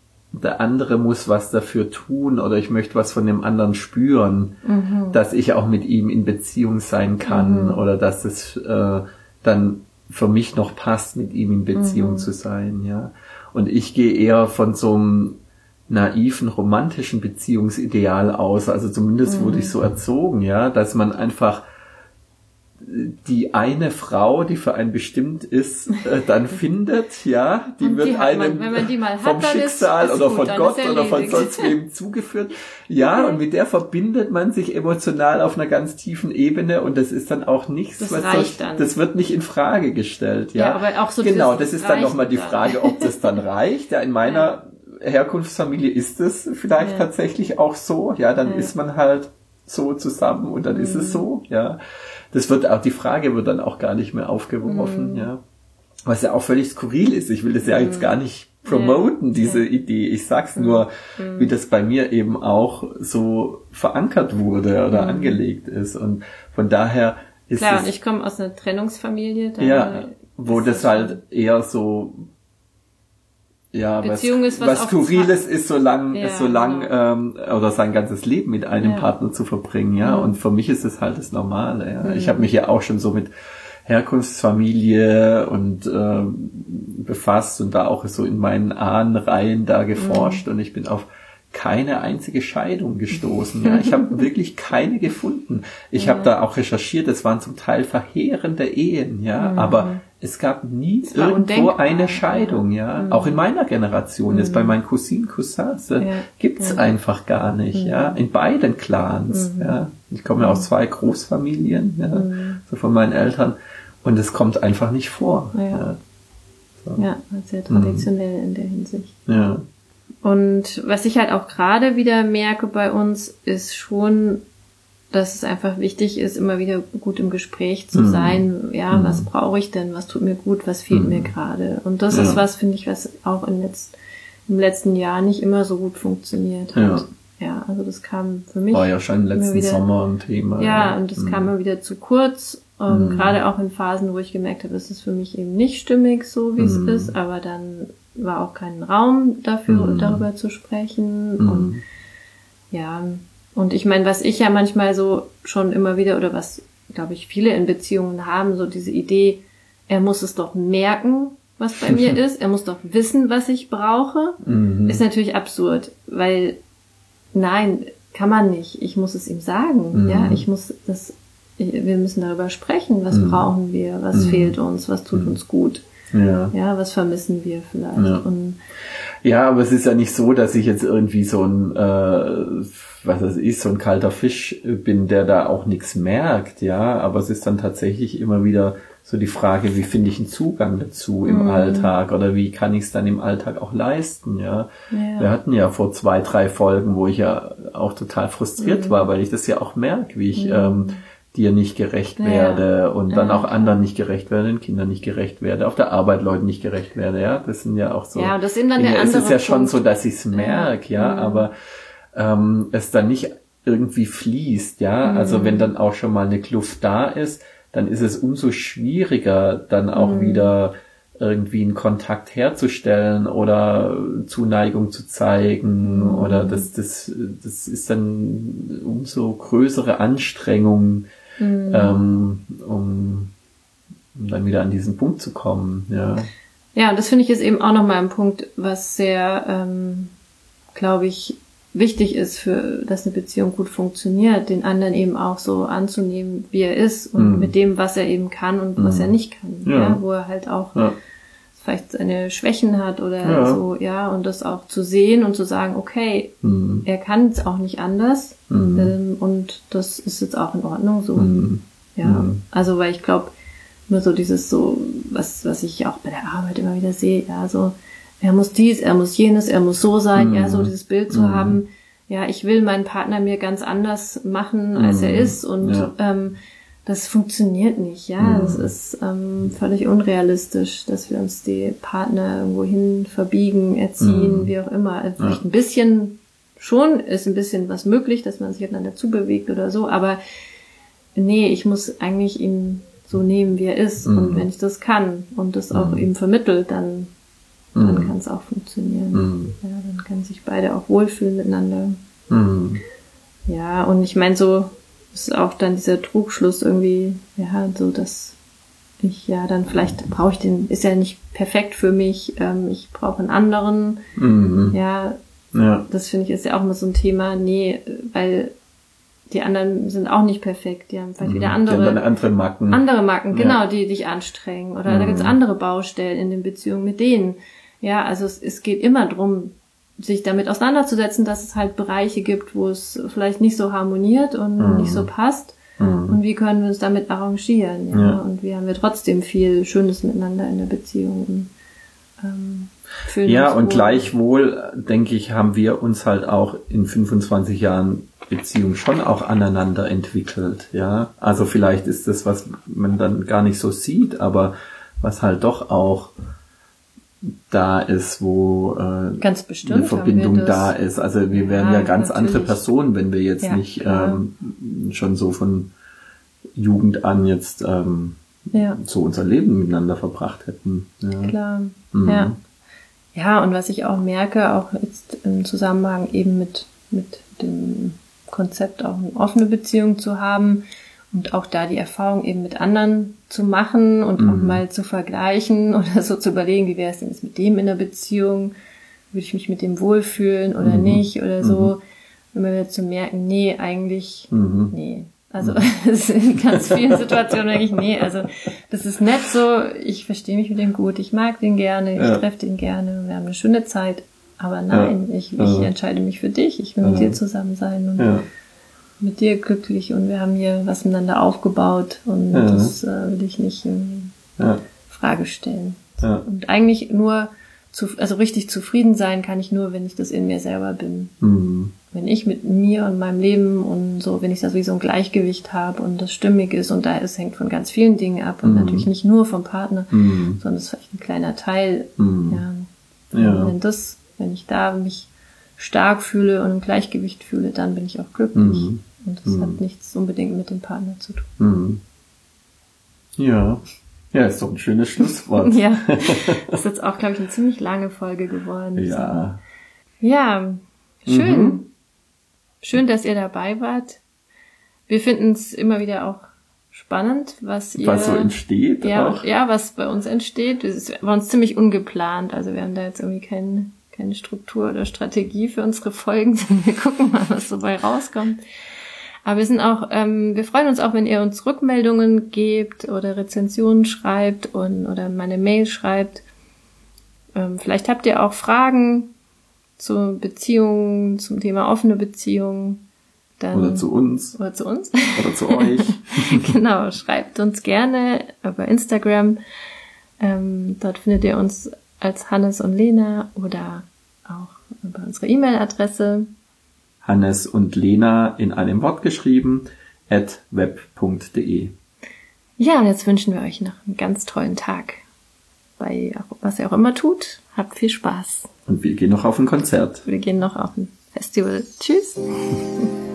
der andere muss was dafür tun oder ich möchte was von dem anderen spüren, mhm. dass ich auch mit ihm in Beziehung sein kann mhm. oder dass es äh, dann für mich noch passt, mit ihm in Beziehung mhm. zu sein, ja. Und ich gehe eher von so einem naiven, romantischen Beziehungsideal aus, also zumindest mhm. wurde ich so erzogen, ja, dass man einfach die eine Frau, die für einen bestimmt ist, äh, dann findet, ja, die und wird die einem man, wenn man die mal hat, vom Schicksal ist, ist oder gut, von Gott oder von sonst wem zugeführt. Ja, okay. Und mit der verbindet man sich emotional auf einer ganz tiefen Ebene und das ist dann auch nichts, das was reicht das, dann. das wird nicht in Frage gestellt, ja. Ja, aber auch so genau, das ist dann nochmal die dann. Frage, ob das dann reicht. Ja, in meiner ja. Herkunftsfamilie ist es vielleicht ja. tatsächlich auch so. Ja, dann ja. ist man halt so zusammen und dann mhm. ist es so, ja. Das wird auch, die Frage wird dann auch gar nicht mehr aufgeworfen, mm. ja. Was ja auch völlig skurril ist. Ich will das ja mm. jetzt gar nicht promoten, ja. diese ja. Idee. Ich sag's mm. nur, mm. wie das bei mir eben auch so verankert wurde oder mm. angelegt ist. Und von daher ist Klar, es... und ich komme aus einer Trennungsfamilie. Da ja, wo das, das halt eher so... Ja, Beziehung was, ist was, was Skurriles ist, so lang, ja, ist so lang, genau. ähm, oder sein ganzes Leben mit einem ja. Partner zu verbringen, ja. Mhm. Und für mich ist es halt das Normale, ja. Mhm. Ich habe mich ja auch schon so mit Herkunftsfamilie und ähm, befasst und da auch so in meinen Ahnenreihen da geforscht mhm. und ich bin auf keine einzige Scheidung gestoßen. Ja, ich habe wirklich keine gefunden. Ich ja. habe da auch recherchiert, es waren zum Teil verheerende Ehen, ja, mhm. aber es gab nie es irgendwo undenkbar. eine Scheidung, ja. Mhm. Auch in meiner Generation, mhm. jetzt bei meinen Cousinen, Cousins, ja. gibt's mhm. einfach gar nicht, mhm. ja. In beiden Clans, mhm. ja. Ich komme ja aus zwei Großfamilien, ja, mhm. so von meinen Eltern, und es kommt einfach nicht vor. Ja, ja, so. Ja, sehr traditionell mhm. in der Hinsicht. Ja. Und was ich halt auch gerade wieder merke bei uns, ist schon, dass es einfach wichtig ist, immer wieder gut im Gespräch zu sein. Mhm. Ja, was brauche ich denn? Was tut mir gut? Was fehlt mhm. mir gerade? Und das ja. ist was, finde ich, was auch im, Letz-, im letzten Jahr nicht immer so gut funktioniert hat. Ja. Ja, also das kam für mich. War ja schon letzten wieder, Sommer ein Thema. Ja, und das mhm. kam immer wieder zu kurz. Ähm, mhm. Gerade auch in Phasen, wo ich gemerkt habe, es ist für mich eben nicht stimmig, so wie mhm. es ist. Aber dann war auch kein Raum dafür, mhm. darüber zu sprechen. Mhm. Und ja, und ich meine, was ich ja manchmal so schon immer wieder, oder was, glaube ich, viele in Beziehungen haben, so diese Idee, er muss es doch merken, was bei mir ist. Er muss doch wissen, was ich brauche. Mhm. Ist natürlich absurd, weil nein, kann man nicht. Ich muss es ihm sagen. Mhm. Ja, ich muss das, wir müssen darüber sprechen. Was mhm. brauchen wir? Was mhm. fehlt uns? Was tut mhm. uns gut? Ja. Ja, was vermissen wir vielleicht? Ja. Und ja, aber es ist ja nicht so, dass ich jetzt irgendwie so ein, äh, was das ist, so ein kalter Fisch bin, der da auch nichts merkt, ja. Aber es ist dann tatsächlich immer wieder so die Frage, wie finde ich einen Zugang dazu im mhm. Alltag oder wie kann ich es dann im Alltag auch leisten, ja? ja. Wir hatten ja vor zwei, drei Folgen, wo ich ja auch total frustriert mhm. war, weil ich das ja auch merke, wie ich mhm. ähm, dir nicht gerecht werde ja. und dann ja, auch klar. anderen nicht gerecht werde, den Kindern nicht gerecht werde, auf der Arbeit Leuten nicht gerecht werde, ja. Das sind ja auch so. Ja, das sind dann der andere Es ist ja schon Punkt. So, dass ich es merke, ja, ja. aber ähm, es dann nicht irgendwie fließt, ja. Mhm. Also wenn dann auch schon mal eine Kluft da ist, dann ist es umso schwieriger, dann auch mhm. wieder irgendwie einen Kontakt herzustellen oder Zuneigung zu zeigen mhm. oder das, das, das ist dann umso größere Anstrengung, mhm. ähm, um, um dann wieder an diesen Punkt zu kommen, ja. Ja, und das finde ich ist eben auch nochmal ein Punkt, was sehr, ähm, glaube ich, wichtig ist, für, dass eine Beziehung gut funktioniert, den anderen eben auch so anzunehmen, wie er ist und mm. mit dem, was er eben kann und mm. was er nicht kann, ja. ja, wo er halt auch ja. vielleicht seine Schwächen hat oder ja. so, ja, und das auch zu sehen und zu sagen, okay, mm. er kann es auch nicht anders mm. ähm, und das ist jetzt auch in Ordnung so, mm. ja, mm. also weil ich glaube, nur so dieses so, was was ich auch bei der Arbeit immer wieder sehe, ja, so er muss dies, er muss jenes, er muss so sein, mm. ja, so dieses Bild zu mm. haben, ja, ich will meinen Partner mir ganz anders machen, als mm. er ist und ja. ähm, das funktioniert nicht, ja, mm. das ist ähm, völlig unrealistisch, dass wir uns die Partner irgendwo hin verbiegen, erziehen, mm. wie auch immer, vielleicht ja. ein bisschen schon, ist ein bisschen was möglich, dass man sich einander zubewegt oder so, aber nee, ich muss eigentlich ihn so nehmen, wie er ist mm. und wenn ich das kann und das auch mm. ihm vermittelt, dann dann mm. kann es auch funktionieren. Mm. Ja, dann können sich beide auch wohlfühlen miteinander. Mm. Ja, und ich meine, so ist auch dann dieser Trugschluss irgendwie, ja, so, dass ich ja dann vielleicht brauche ich den, ist ja nicht perfekt für mich, ähm, ich brauche einen anderen. Mm. Ja, ja, das finde ich ist ja auch immer so ein Thema, nee, weil die anderen sind auch nicht perfekt, die haben vielleicht wieder andere, die haben dann andere Macken. Andere Macken, genau, ja. die dich anstrengen. Oder mm. da gibt's andere Baustellen in den Beziehungen mit denen. Ja, also es, es geht immer drum, sich damit auseinanderzusetzen, dass es halt Bereiche gibt, wo es vielleicht nicht so harmoniert und mm. nicht so passt. Mm. Und wie können wir uns damit arrangieren? Ja? ja. Und wie haben wir trotzdem viel Schönes miteinander in der Beziehung. Und, ähm, ja, und gleichwohl, denke ich, haben wir uns halt auch in fünfundzwanzig Jahren Beziehung schon auch aneinander entwickelt. Ja, also vielleicht ist das, was man dann gar nicht so sieht, aber was halt doch auch da ist, wo äh, ganz bestimmt eine Verbindung da ist. Also wir wären ja, ja ganz natürlich. andere Personen, wenn wir jetzt ja, nicht ähm, schon so von Jugend an jetzt ähm, ja. so unser Leben miteinander verbracht hätten. Ja. Klar, mhm. ja. Ja, und was ich auch merke, auch jetzt im Zusammenhang eben mit mit dem Konzept, auch eine offene Beziehung zu haben, und auch da die Erfahrung eben mit anderen zu machen und mhm. auch mal zu vergleichen oder so zu überlegen, wie wäre es denn jetzt mit dem in der Beziehung? Würde ich mich mit dem wohlfühlen oder mhm. nicht oder so? Mhm. Immer wieder zu merken, nee, eigentlich, mhm. nee. Also es sind in ganz vielen Situationen eigentlich, nee, also das ist nett so, ich verstehe mich mit dem gut, ich mag den gerne, ich ja. treffe den gerne, wir haben eine schöne Zeit, aber nein, ja. ich, ich ja. entscheide mich für dich, ich will ja. mit dir zusammen sein und ja. mit dir glücklich und wir haben hier was miteinander aufgebaut und ja. das äh, will ich nicht irgendwie ja. Frage stellen. Ja. Und eigentlich nur zu, also richtig zufrieden sein kann ich nur, wenn ich das in mir selber bin. Mhm. Wenn ich mit mir und meinem Leben und so, wenn ich da sowieso ein Gleichgewicht habe und das stimmig ist und da ist, hängt von ganz vielen Dingen ab und mhm. natürlich nicht nur vom Partner, mhm. sondern das ist vielleicht ein kleiner Teil. Mhm. Ja. Ja. Wenn das, wenn ich da mich stark fühle und im Gleichgewicht fühle, dann bin ich auch glücklich. Mhm. Und das mhm. hat nichts unbedingt mit dem Partner zu tun. Mhm. Ja. Ja, ist doch ein schönes Schlusswort. Ja, das ist jetzt auch, glaube ich, eine ziemlich lange Folge geworden. Ja. Ja, schön. Mhm. Schön, dass ihr dabei wart. Wir finden es immer wieder auch spannend, was ihr... Was so entsteht ja, auch. Ja, was bei uns entsteht. Es war uns ziemlich ungeplant. Also wir haben da jetzt irgendwie keine, keine Struktur oder Strategie für unsere Folgen. Wir gucken mal, was dabei rauskommt. Aber wir sind auch, ähm, wir freuen uns auch, wenn ihr uns Rückmeldungen gebt oder Rezensionen schreibt und oder meine Mail schreibt. Ähm, vielleicht habt ihr auch Fragen zu Beziehungen, zum Thema offene Beziehungen. Dann, oder zu uns. Oder zu uns. Oder zu euch. Genau, schreibt uns gerne über Instagram. Ähm, dort findet ihr uns als Hannes und Lena oder auch über unsere E-Mail-Adresse. Hannes und Lena in einem Wort geschrieben, at web punkt de. Ja, und jetzt wünschen wir euch noch einen ganz tollen Tag. Bei was ihr auch immer tut, habt viel Spaß. Und wir gehen noch auf ein Konzert. Wir gehen noch auf ein Festival. Tschüss.